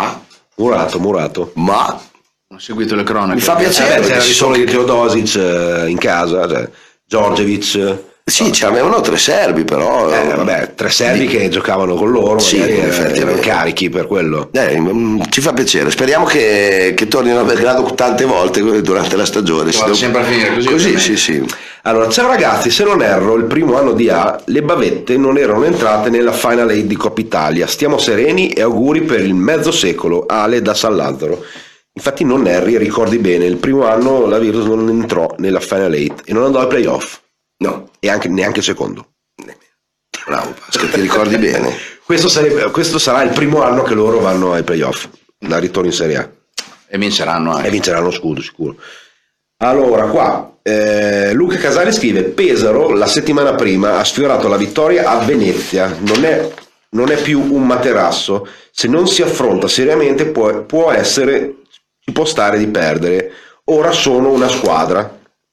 Murato. Ma ho seguito le cronache. mi fa piacere. C'era solo di Teodosic in casa, cioè, Djordjevic. Sì, c'avevano 3 serbi, però. 3 serbi che giocavano con loro, sì, magari erano carichi per quello. Ci fa piacere. Speriamo che tornino a Belgrado tante volte durante la stagione. Va sempre a finire così. Sì. Allora, ciao ragazzi, se non erro, il primo anno di A, le bavette non erano entrate nella Final 8 di Coppa Italia. Stiamo sereni e auguri per il mezzo secolo, Ale da San Lazzaro. Infatti non erri, ricordi bene, il primo anno la Virtus non entrò nella Final 8 e non andò ai playoff. No. E neanche il secondo. Bravo, se ti ricordi bene. Questo sarà il primo anno che loro vanno ai playoff, da ritorno in Serie A. E vinceranno anche. E vinceranno scudo, sicuro. Allora, qua Luca Casali scrive: Pesaro la settimana prima ha sfiorato la vittoria a Venezia, non è più un materasso, se non si affronta seriamente ci può stare di perdere, ora sono una squadra.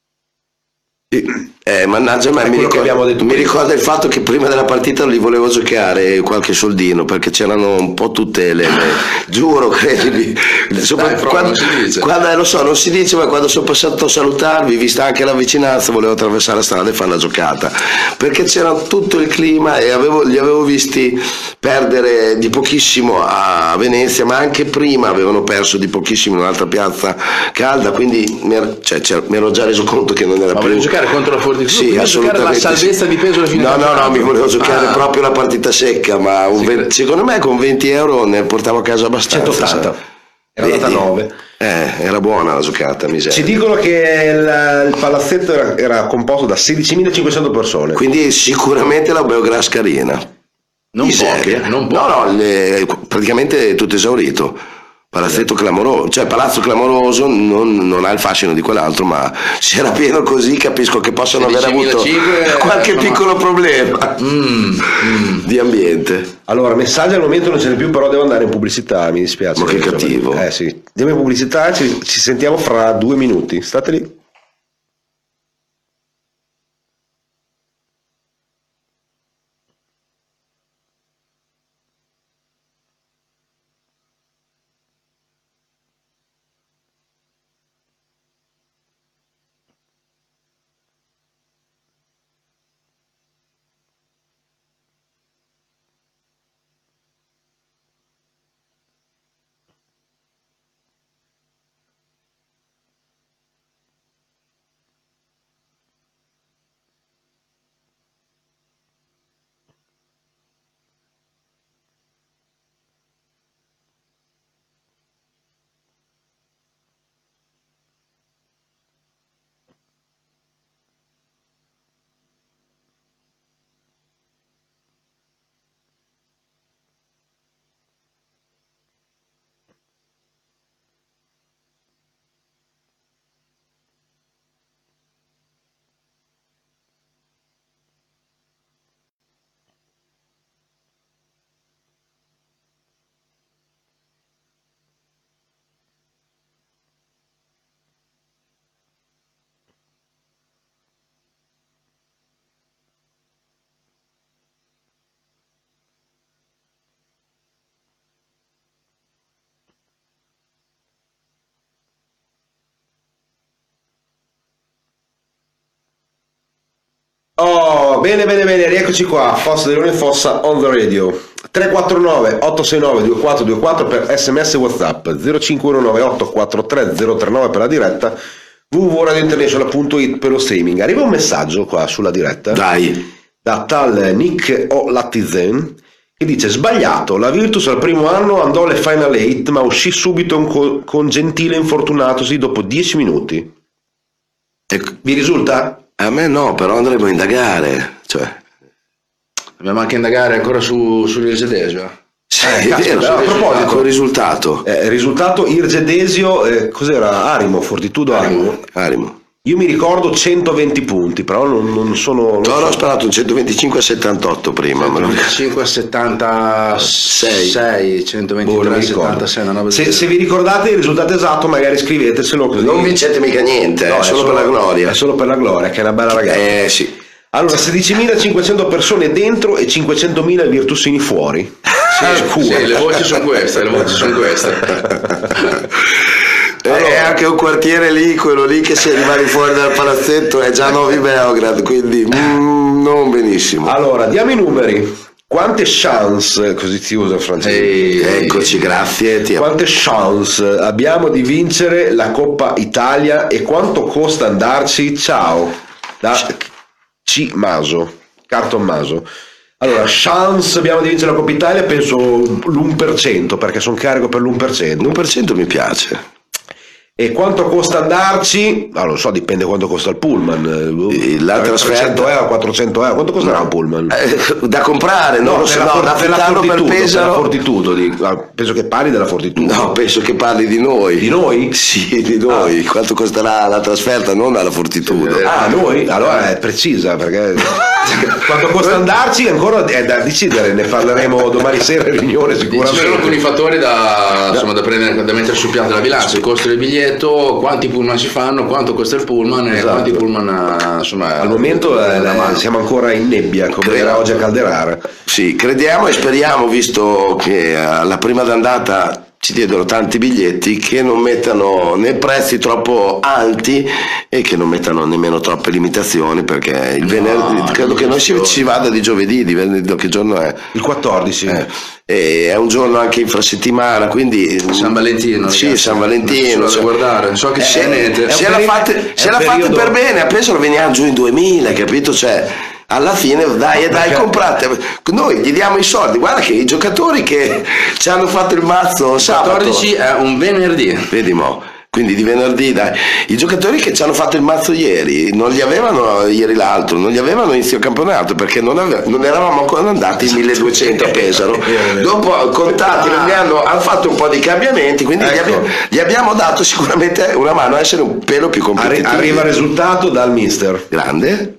Mannaggia, ma mi ricorda il fatto che prima della partita li volevo giocare qualche soldino, perché c'erano un po' tutte giuro, credimi. Quando lo so, non si dice, ma quando sono passato a salutarvi, vista anche la vicinanza, volevo attraversare la strada e fare la giocata, perché c'era tutto il clima e li avevo visti perdere di pochissimo a Venezia, ma anche prima avevano perso di pochissimo in un'altra piazza calda, quindi mi ero già reso conto che non era più giocare contro la Fortitudo, sì, assolutamente la salvezza di Pesaro fino no, mi volevo giocare proprio la partita secca, ma secondo me con 20 euro ne portavo a casa abbastanza. 180 era andata 9. Era buona la giocata, miseria. Ci dicono che il palazzetto era composto da 16.500 persone, quindi sicuramente la Beogradska Arena non poche. No, praticamente tutto esaurito. Palazzetto clamoroso, cioè palazzo clamoroso, non ha il fascino di quell'altro, ma se era pieno così capisco che possono aver avuto qualche piccolo problema di ambiente. Allora, messaggi al momento non ce n'è più, però devo andare in pubblicità, mi dispiace. Ma che cattivo. Sì. Andiamo in pubblicità, ci sentiamo fra 2 minuti, state lì. bene, rieccoci qua, Fossa dei Leoni e Fossa on the radio. 349 869 2424 per SMS WhatsApp, 0519 843 039 per la diretta, www.radiointernational.it per lo streaming. Arriva un messaggio qua sulla diretta. Dai. Da tal Nick O'Lattizen che dice: sbagliato, la Virtus al primo anno andò alle Final 8 ma uscì subito con Gentile infortunatosi dopo 10 minuti. Vi risulta? A me no, però andremo a indagare, cioè. Dobbiamo anche indagare ancora sull'Irge Desio. Sì, è vero, a proposito, il risultato. Risultato Irge Desio, cos'era? Arimo. Io mi ricordo 120 punti, però non sono... No, ho sparato un 125 a 78 prima. 125 a 76, 123 a 76, una roba se vi ricordate il risultato esatto, magari scrivetecelo così. Non vincete mica niente, no, è solo per la gloria. È solo per la gloria, che è una bella ragazza. Sì. Allora, 16.500 persone dentro e 500.000 virtusini fuori. Sì, le voci sono queste, Allora, è anche un quartiere lì, quello lì che si è rimani fuori dal palazzetto, è già Novi Beograd, quindi non benissimo. Allora, diamo i numeri. Quante chance, così si usa il francese. Eccoci, grazie. Quante chance abbiamo di vincere la Coppa Italia e quanto costa andarci? Ciao. Da Carton Maso. Allora, chance abbiamo di vincere la Coppa Italia, penso l'1%, perché sono carico per l'1%. L'1% mi piace. E quanto costa andarci? Non lo so, dipende quanto costa il pullman. La trasferta 300 euro, 400 euro, quanto costerà un pullman? Da comprare, non lo so, da affittarlo per Pesaro. Fortitudo, penso che parli della Fortitudo. No, penso che parli di noi. Di noi? Sì, di noi. Quanto costerà la trasferta, non alla Fortitudo. Noi? Allora è precisa, perché quanto costa andarci ancora è da decidere, ne parleremo domani sera in riunione sicuramente. Ci sono alcuni fattori da prendere, da mettere sul piatto della bilancia: il costo del biglietto, quanti pullman si fanno, quanto costa il pullman e quanti pullman, insomma. Al momento siamo ancora in nebbia, come era oggi a Calderara. Sì, crediamo e speriamo, visto che alla prima d'andata ci diedero tanti biglietti, che non mettano né prezzi troppo alti e che non mettano nemmeno troppe limitazioni, perché il venerdì credo che noi si vada di giovedì, di venerdì, che giorno è? Il 14. E è un giorno anche infrasettimana, quindi San Valentino. Sì, ragazzi, San Valentino. Da guardare, non so che sia niente. Se l'ha fatta per bene, a Pesaro veniamo giù in 2000, capito? Cioè, alla fine dai, comprate, noi gli diamo i soldi. Guarda che i giocatori che ci hanno fatto il mazzo sabato, 14 è un venerdì, vedi mo', quindi di venerdì, dai, i giocatori che ci hanno fatto il mazzo ieri non li avevano ieri l'altro, non li avevano inizio campionato, perché non eravamo ancora andati in 1200 a Pesaro. Dopo contati hanno fatto un po' di cambiamenti, quindi gli abbiamo dato sicuramente una mano a essere un pelo più competitivi. Arriva il risultato dal mister, grande.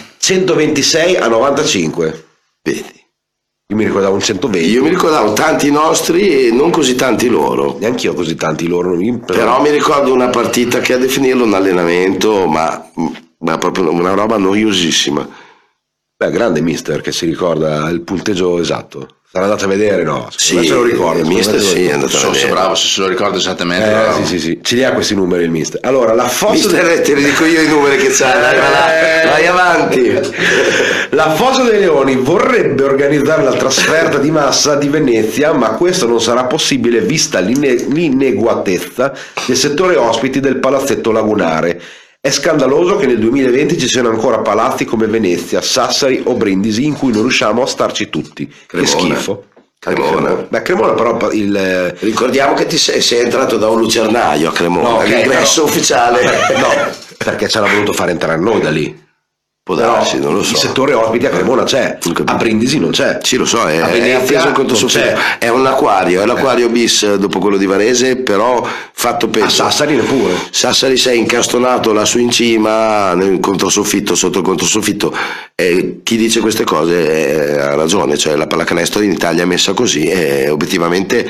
126 a 95. Vedi, io mi ricordavo un 120. Io mi ricordavo tanti nostri e non così tanti loro. Neanch'io così tanti loro. Però mi ricordo una partita che a definirlo un allenamento, ma proprio una roba noiosissima. Beh, grande mister che si ricorda il punteggio esatto. Sarà andato a vedere? No, sì, se lo ricordo. Il mister sì, è andato a vedere. Bravo, se lo ricordo esattamente. Sì. Ce li ha questi numeri il mister. Allora, la fossa... Mister, te li dico io i numeri che c'hai, vai avanti. La Fossa dei Leoni vorrebbe organizzare la trasferta di massa di Venezia, ma questo non sarà possibile vista l'inadeguatezza del settore ospiti del palazzetto lagunare. È scandaloso che nel 2020 ci siano ancora palazzi come Venezia, Sassari o Brindisi in cui non riusciamo a starci tutti. Cremona. Che schifo. Cremona. Beh, Cremona però ricordiamo che sei entrato da un lucernaio a Cremona, no, l'ingresso ufficiale. No, perché ce l'ha voluto fare entrare noi da lì. Può darsi, non lo so. Il settore ospiti a Cremona c'è, a Brindisi non c'è. Sì, lo so, è appeso conto è un acquario, è l'acquario bis dopo quello di Varese, però fatto peso. A Sassari neppure. Sassari sei incastonato lassù in cima, nel controsoffitto, sotto il controsoffitto. Chi dice queste cose ha ragione, cioè la pallacanestro in Italia è messa così e obiettivamente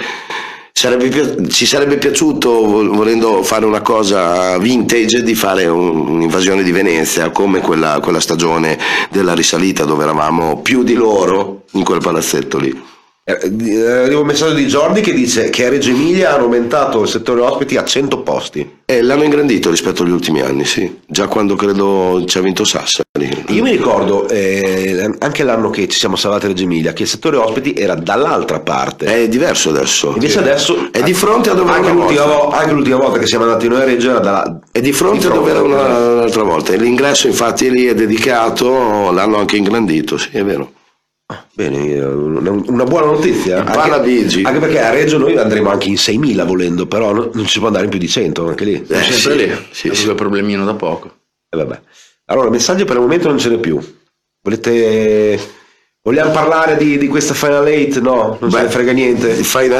ci sarebbe piaciuto, volendo fare una cosa vintage, di fare un'invasione di Venezia come quella stagione della risalita dove eravamo più di loro in quel palazzetto lì. Arriva un messaggio di Jordi che dice che a Reggio Emilia hanno aumentato il settore ospiti a 100 posti. L'hanno ingrandito rispetto agli ultimi anni, sì. Già quando credo ci ha vinto Sassari. Io mi ricordo anche l'anno che ci siamo salvati a Reggio Emilia che il settore ospiti era dall'altra parte. È diverso adesso. Invece adesso è di fronte a dove anche l'ultima volta che siamo andati noi a Reggio era è di fronte a dove era un'altra volta. L'ingresso infatti lì è dedicato, l'hanno anche ingrandito, sì, è vero. Bene, una buona notizia. Anche perché a Reggio noi andremo anche in 6.000 volendo, però non si può andare in più di 100 anche lì. Sempre lì. Sì, è un problemino da poco. Vabbè. Allora, messaggi per il momento non ce n'è più. Vogliamo parlare di questa Final 8? No, non se ne frega niente. Il Final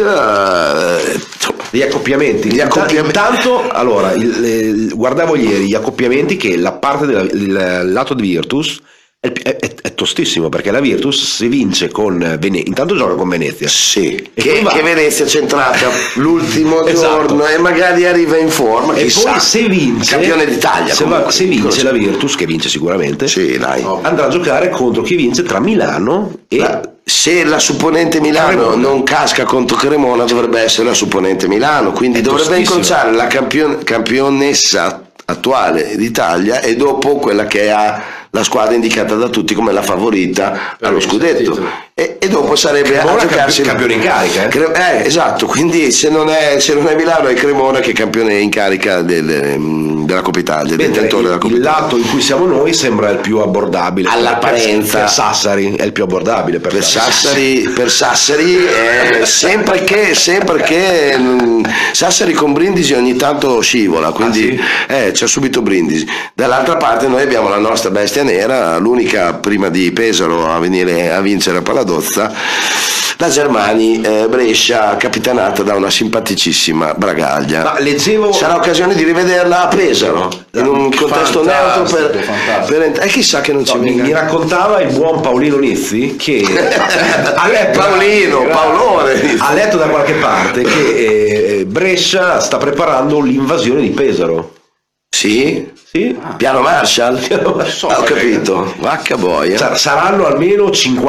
8 gli accoppiamenti. Intanto, allora, guardavo ieri gli accoppiamenti che la parte del lato di Virtus è tostissimo, perché la Virtus si vince con intanto gioca con Venezia, sì, che Venezia è centrata l'ultimo esatto. giorno e magari arriva in forma, e poi se vince campione d'Italia se vince la Virtus, che vince sicuramente, sì, dai. Andrà a giocare contro chi vince tra Milano e se la supponente Milano non casca contro Cremona dovrebbe essere la supponente Milano, quindi dovrebbe incrociare la campionessa attuale d'Italia e dopo quella che ha la squadra indicata da tutti come la favorita allo scudetto, e dopo sarebbe a giocarsi il campione in carica, esatto, quindi se non è Milano è Cremona che è campione in carica della Coppa Italia, detentore della Coppa Italia. Il lato in cui siamo noi sembra il più abbordabile all'apparenza. Per Sassari è il più abbordabile per Sassari sempre che Sassari con Brindisi ogni tanto scivola, quindi c'è subito Brindisi. Dall'altra parte noi abbiamo la nostra bestia nera, l'unica prima di Pesaro a venire a vincere a Paladozza, la Germani Brescia, capitanata da una simpaticissima Bragaglia. Ma leggevo... sarà occasione di rivederla a Pesaro in un contesto neutro per chissà che non ci venga. Mi raccontava il buon Paolino Nizzi che Paolone ha letto da qualche parte che Brescia sta preparando l'invasione di Pesaro. Sì? Piano Marshall? Ho capito, vacca boia. Saranno almeno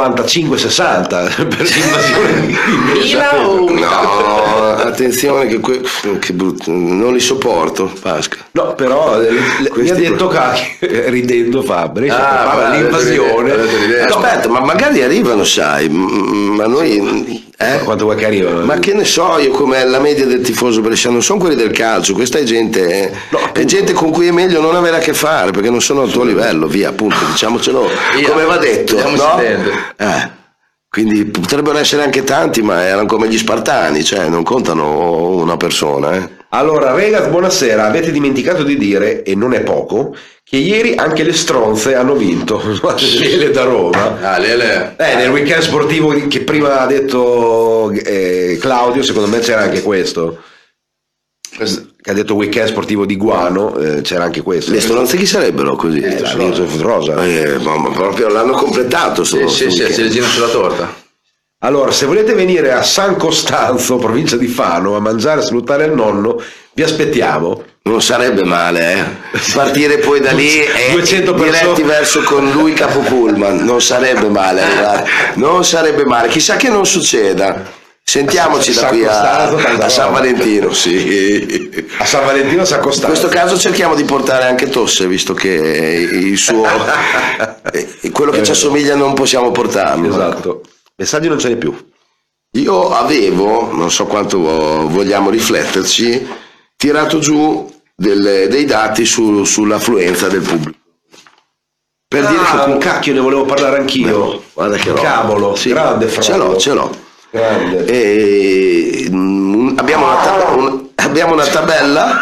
55-60 per l'invasione di Pesaro. No, attenzione che brutto, non li sopporto, Pasca. No, però mi ha detto che ridendo fa Brescia prepara l'invasione. Aspetta, ma magari arrivano, sai, ma noi... Quanto vuoi che arrivano? Ma che ne so io com'è la media del tifoso bresciano, non sono quelli del calcio, questa è gente, è gente con cui è meglio non avere a che fare perché non sono al tuo livello, via, appunto, diciamocelo come va detto, no? Quindi potrebbero essere anche tanti, ma erano come gli spartani, cioè non contano una persona. Allora, Regas, buonasera, avete dimenticato di dire, e non è poco, che ieri anche le stronze hanno vinto. Lele da Roma. Lele. Nel weekend sportivo che prima ha detto Claudio, secondo me c'era anche questo. Che ha detto weekend sportivo di Guano, c'era anche questo. Le stronze chi sarebbero così? La Virtus Rosa. Ma proprio l'hanno completato. Sì, ciliegina sulla torta. Allora, se volete venire a San Costanzo, provincia di Fano, a mangiare e salutare il nonno, vi aspettiamo. Non sarebbe male, partire poi da lì e diretti verso con lui capo pullman, non sarebbe male arrivare, non sarebbe male, chissà che non succeda. Sentiamoci da qui a San Valentino, sì. A San Valentino, San Costanzo. In questo caso cerchiamo di portare anche Tosse, visto che il suo quello che ci assomiglia non possiamo portarlo. Esatto. Messaggi non ce n'è più. Io avevo, non so quanto vogliamo rifletterci, tirato giù dei dati sull'affluenza del pubblico. Per dire che con cacchio ne volevo parlare anch'io. Guarda che roba. Cavolo, sì. Grande Franco. Ce l'ho. Grande. Abbiamo una tabella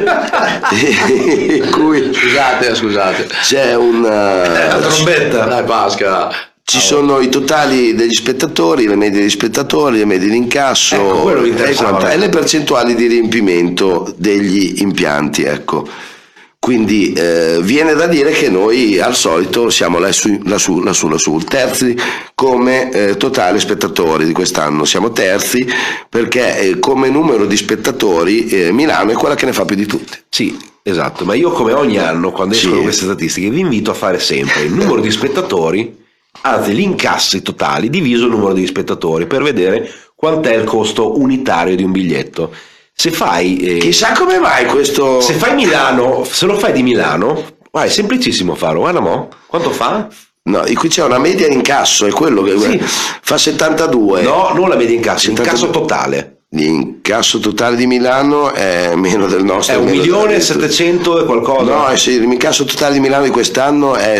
in cui Scusate. c'è una trombetta. Dai, Pasca. Ci sono i totali degli spettatori, le medie degli spettatori, le medie di incasso e le percentuali di riempimento degli impianti, ecco. Quindi viene da dire che noi al solito siamo lassù, terzi come totale spettatori di quest'anno, siamo terzi perché come numero di spettatori Milano è quella che ne fa più di tutte. Sì, esatto, ma io come ogni anno quando escono queste statistiche vi invito a fare sempre il numero di spettatori anzi gli incassi totali diviso il numero di spettatori per vedere quant'è il costo unitario di un biglietto. Se fai chissà come mai questo, se fai Milano, se lo fai di Milano, è semplicissimo farlo, guarda mo, quanto fa? No, qui c'è una media in incasso, è quello che Sì. fa 72. No, non la media incasso, 72. incasso totale. L'incasso totale di Milano è meno del nostro. È 1.700.000 e qualcosa. No, sì, l'incasso totale di Milano di quest'anno è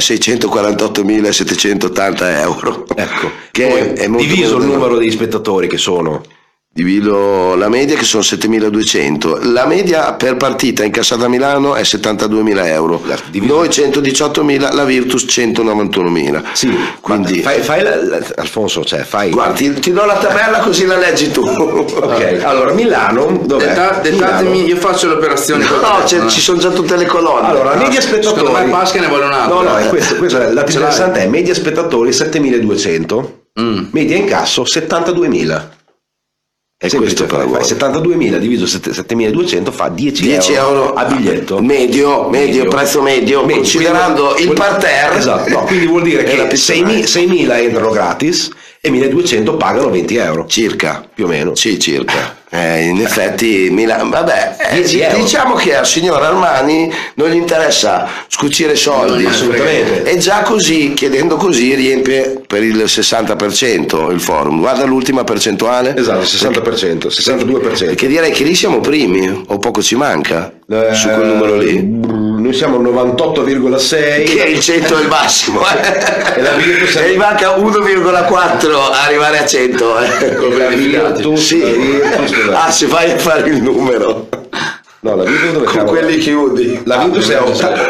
648.780 euro. Ecco, Che è molto diviso meno il del numero di spettatori che sono. Divido la media che sono 7.200, la media per partita incassata a Milano è 72.000 euro, noi 118.000, la Virtus 191.000. Sì, quindi fai Alfonso, cioè fai. Guarda, ti do la tabella così la leggi tu. Ok, allora Milano, dov'è? Dettatemi, io faccio le operazioni. No, ci sono già tutte le colonne. Allora, media spettatori. Secondo me Pasca ne vuole un'altra. No, è questo è la più interessante è media spettatori 7.200, media incasso 72.000. E questo fai 72.000 diviso 7.200 fa 10 euro a biglietto medio, prezzo medio, considerando il parterre. Esatto, no, quindi vuol dire che 6.000 entrano gratis e 1.200 pagano 20 euro circa, più o meno. Sì, circa. In effetti Milano, vabbè, 10 euro. diciamo che al signor Armani non gli interessa scucire soldi, assolutamente. E già così, chiedendo così, riempie per il 60% il forum. Guarda l'ultima percentuale. Esatto, 60%, 62%. Perché direi che lì siamo primi, o poco ci manca su quel numero lì. Noi siamo al 98,6 Che è il 100 è il massimo. E la Virtus E gli manca 1,4 a arrivare a 100. la Virtus, Sì. la Virtus, Se vai a fare il numero. no, la Virtus dove Con siamo? quelli chiudi. La Virtus è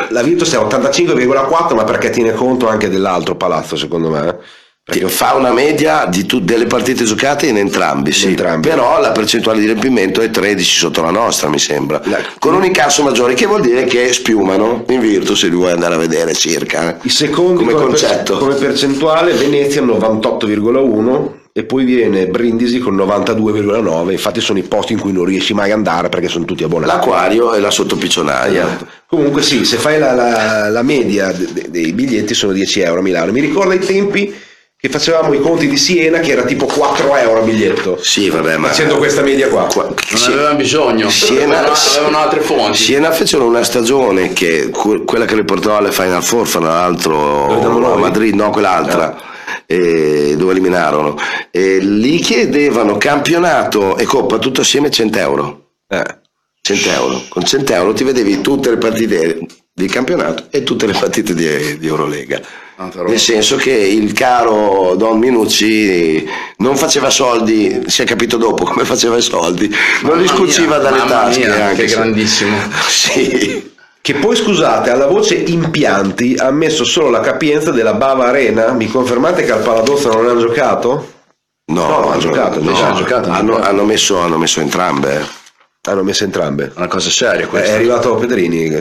85,4, ma perché tiene conto anche dell'altro palazzo, secondo me. Perché fa una media delle partite giocate in entrambi, sì. Entrambi. Però la percentuale di riempimento è 13 sotto la nostra, mi sembra. Con un incasso maggiore, che vuol dire che spiumano in Virtus, se li vuoi andare a vedere circa. I secondi come concetto. come percentuale, Venezia 98,1 e poi viene Brindisi con 92,9. Infatti sono i posti in cui non riesci mai ad andare perché sono tutti abbonati. L'acquario e la sottopiccionaia. Esatto. Comunque sì, se fai la media dei biglietti sono 10 euro a Milano. Mi ricordo ai tempi che facevamo i conti di Siena, che era tipo 4 euro a biglietto. Sì, vabbè, ma facendo questa media qua. Non avevano bisogno, avevano altre fonti. Siena fecero una stagione che quella che le portò alle Final Four, fra l'altro a Madrid, no, quell'altra. Dove eliminarono, e lì chiedevano campionato e coppa tutto assieme 100 euro. 100 euro. Con 100 euro ti vedevi tutte le partite di campionato e tutte le partite di Eurolega. Nel senso che il caro Don Minucci non faceva soldi, si è capito dopo come faceva i soldi, non li scuciva dalle tasche. Anche che grandissimo. Sì. Che poi, scusate, alla voce impianti ha messo solo la capienza della Bava Arena. Mi confermate che al Paladozzo non hanno giocato? No, hanno giocato. Hanno messo entrambe. Hanno messo entrambe. Una cosa seria questa. È arrivato Pedrini.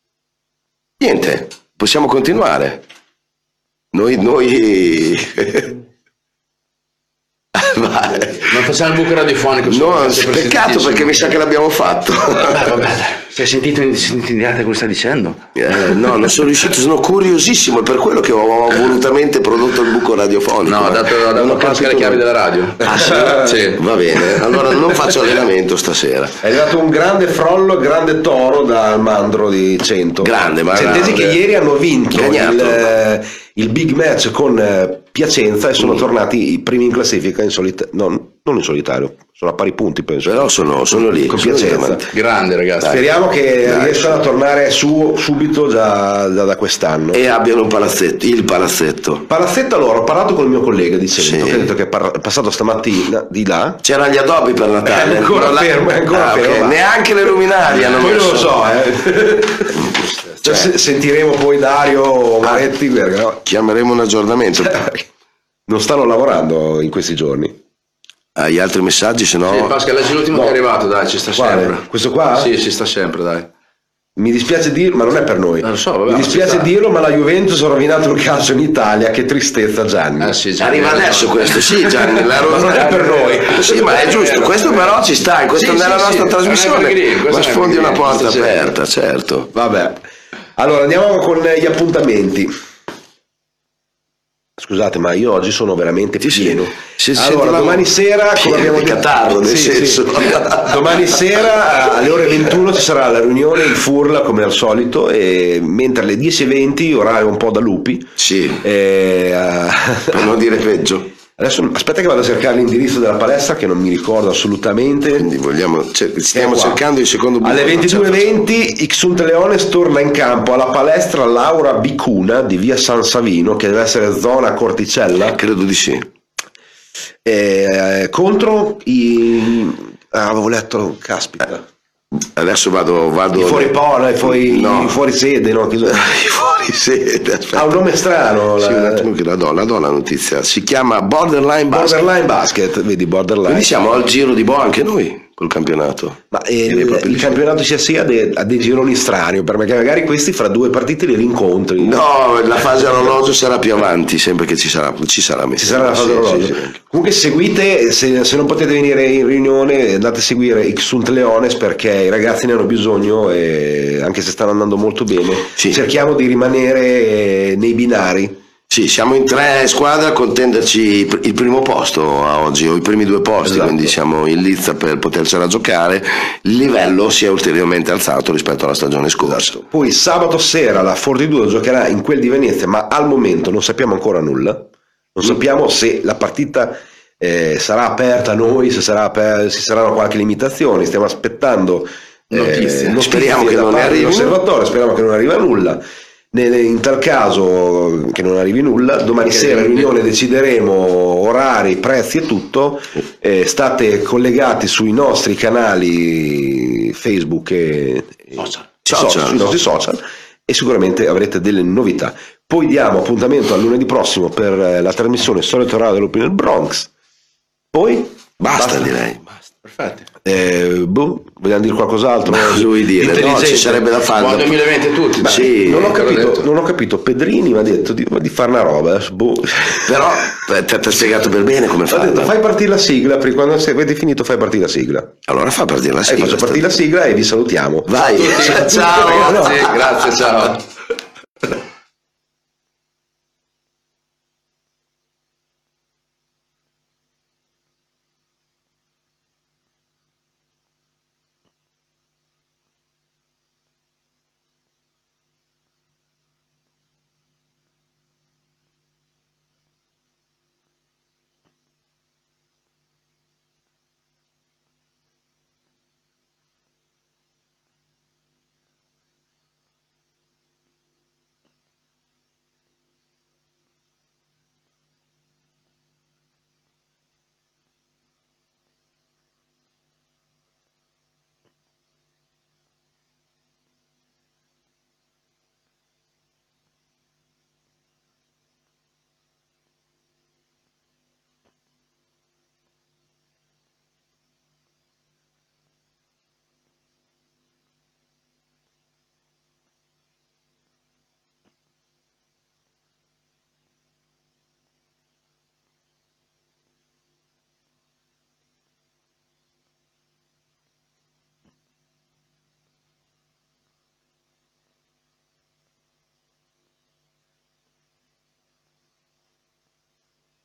Niente, possiamo continuare. Noi non facciamo il buco radiofonico. No, peccato perché mi sa che l'abbiamo fatto. Vabbè, si è sentito in diretta cosa sta dicendo? No, non sono riuscito, sono curiosissimo, è per quello che ho volutamente prodotto il buco radiofonico. No, ha dato Pasca le chiavi della radio. Sì. Va bene, allora non faccio allenamento stasera. È arrivato un grande frollo, grande toro dal Mandro di 100. Grande, ma Sentesi che ieri hanno vinto il big match con Piacenza e sono tornati i primi in classifica in non in solitario, sono a pari punti penso. Però sono lì con Piacenza. Grande ragazzi. Speriamo che riescano a tornare su subito già da quest'anno. E abbiano un palazzetto, il palazzetto. Palazzetto, allora ho parlato con il mio collega di Cento, Sì. che ha detto che è passato stamattina di là. C'erano gli addobbi per Natale. È ancora fermo. Okay. Neanche le luminarie hanno poi messo. non lo so, sentiremo poi Dario Maretti, perché no, Chiameremo un aggiornamento. non stanno lavorando in questi giorni. Gli altri messaggi, se no. Sì, Pasca, leggi l'ultimo che è arrivato, dai, ci sta sempre. Questo qua? Sì, sta sempre, dai. Mi dispiace dirlo, ma non è per noi. Lo so, vabbè, mi dispiace dirlo, ma la Juventus ha rovinato il calcio in Italia. Che tristezza, Gianni. Sì, Gianni, Arriva adesso questo, sì, Gianni. Ma non è per noi. Sì, ma è giusto, questo però ci sta, in questa nella nostra trasmissione. Ma sfondi una porta aperta, certo. Vabbè. Allora, andiamo con gli appuntamenti. Scusate, ma io oggi sono veramente pieno. Allora, domani sera, come abbiamo detto, catarro, nel senso. Domani sera alle ore 21 ci sarà la riunione in Furla come al solito, e mentre alle 10:20, orario un po' da lupi. Sì. Per non dire peggio. Adesso aspetta che vado a cercare l'indirizzo della palestra, che non mi ricordo assolutamente. Quindi stiamo cercando il secondo buco. Alle 22:20 Xunt Leones torna in campo alla palestra Laura Bicuna di via San Savino, che deve essere zona Corticella. Credo di sì. Contro avevo letto, caspita. Adesso vado I fuori sede, no? I fuori sede, aspetta. Ha un nome strano. Sì, un attimo che la do la notizia. Si chiama Borderline Basket. Borderline Basket, vedi, Borderline. Quindi siamo al giro di boa anche noi col campionato. Ma il campionato sia ha dei gironi strani, perché magari questi fra 2 partite li rincontri. No, la fase orologio sarà più avanti, sempre che ci sarà la fase orologio. Sì. Comunque seguite, se non potete venire in riunione, andate a seguire Xunt Leones, perché i ragazzi ne hanno bisogno, e anche se stanno andando molto bene, cerchiamo di rimanere nei binari. Sì, siamo in 3 squadre a contenderci il primo posto a oggi, o i primi 2 posti, esatto. Quindi siamo in lizza per potercela giocare. Il livello si è ulteriormente alzato rispetto alla stagione scorsa. Esatto. Poi sabato sera la Fortitudo giocherà in quel di Venezia, ma al momento non sappiamo ancora nulla. Non sappiamo se la partita sarà aperta a noi, se ci saranno qualche limitazione. Stiamo aspettando notizie. Speriamo che non arrivi l'osservatorio, speriamo che non arrivi nulla. In tal caso che non arrivi nulla, domani sera riunione, decideremo orari, prezzi e tutto. State collegati sui nostri canali Facebook e sui nostri social, e sicuramente avrete delle novità. Poi diamo appuntamento al lunedì prossimo per la trasmissione Solito Radio dell'Opinion Bronx. Poi basta. Direi. Perfetto. Vogliamo dire qualcos'altro? Lui dire, no, ci sarebbe da fare. Buon 2020 a tutti. Sì, non ho capito. Pedrini mi ha detto di fare una roba. Però ti ha spiegato per bene come fare. Fai partire la sigla, perché quando avete finito fai partire la sigla. Allora fa partire la sigla. Faccio partire la sigla e vi salutiamo. Vai. Ciao. Grazie, ciao.